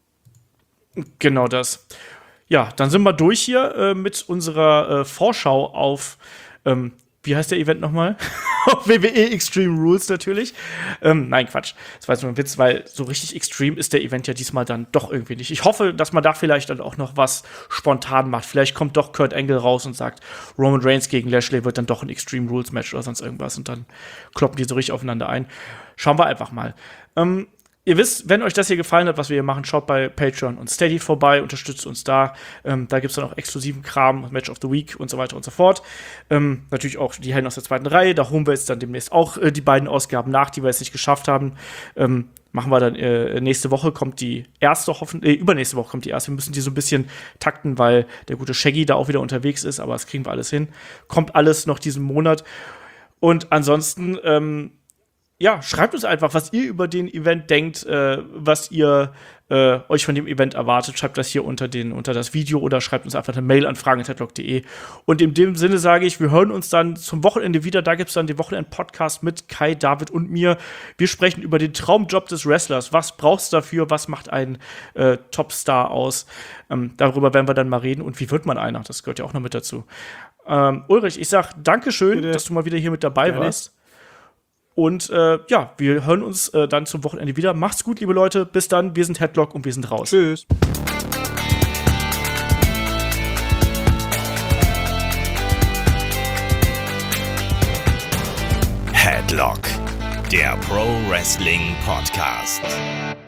Genau das. Ja, dann sind wir durch hier mit unserer Vorschau auf, wie heißt der Event nochmal? Auf WWE Extreme Rules natürlich. Nein, Quatsch. Das war jetzt nur ein Witz, weil so richtig extrem ist der Event ja diesmal dann doch irgendwie nicht. Ich hoffe, dass man da vielleicht dann auch noch was spontan macht. Vielleicht kommt doch Kurt Angle raus und sagt, Roman Reigns gegen Lashley wird dann doch ein Extreme Rules Match oder sonst irgendwas, und dann kloppen die so richtig aufeinander ein. Schauen wir einfach mal. Ihr wisst, wenn euch das hier gefallen hat, was wir hier machen, schaut bei Patreon und Steady vorbei, unterstützt uns da. Da gibt's dann auch exklusiven Kram, Match of the Week und so weiter und so fort. Natürlich auch die Helden aus der zweiten Reihe. Da holen wir jetzt dann demnächst auch die beiden Ausgaben nach, die wir jetzt nicht geschafft haben. Machen wir dann nächste Woche kommt die erste, übernächste Woche kommt die erste. Wir müssen die so ein bisschen takten, weil der gute Shaggy da auch wieder unterwegs ist, aber das kriegen wir alles hin. Kommt alles noch diesen Monat. Und ansonsten ja, schreibt uns einfach, was ihr über den Event denkt, was ihr euch von dem Event erwartet. Schreibt das hier unter das Video oder schreibt uns einfach eine Mail an fragen@headlock.de. Und in dem Sinne sage ich, wir hören uns dann zum Wochenende wieder. Da gibt es dann den Wochenend-Podcast mit Kai, David und mir. Wir sprechen über den Traumjob des Wrestlers. Was brauchst du dafür? Was macht einen Topstar aus? Darüber werden wir dann mal reden. Und wie wird man einer? Das gehört ja auch noch mit dazu. Ulrich, ich sag Dankeschön, dass du mal wieder hier mit dabei warst. Und ja, wir hören uns dann zum Wochenende wieder. Macht's gut, liebe Leute. Bis dann. Wir sind Headlock und wir sind raus. Tschüss. Headlock, der Pro Wrestling Podcast.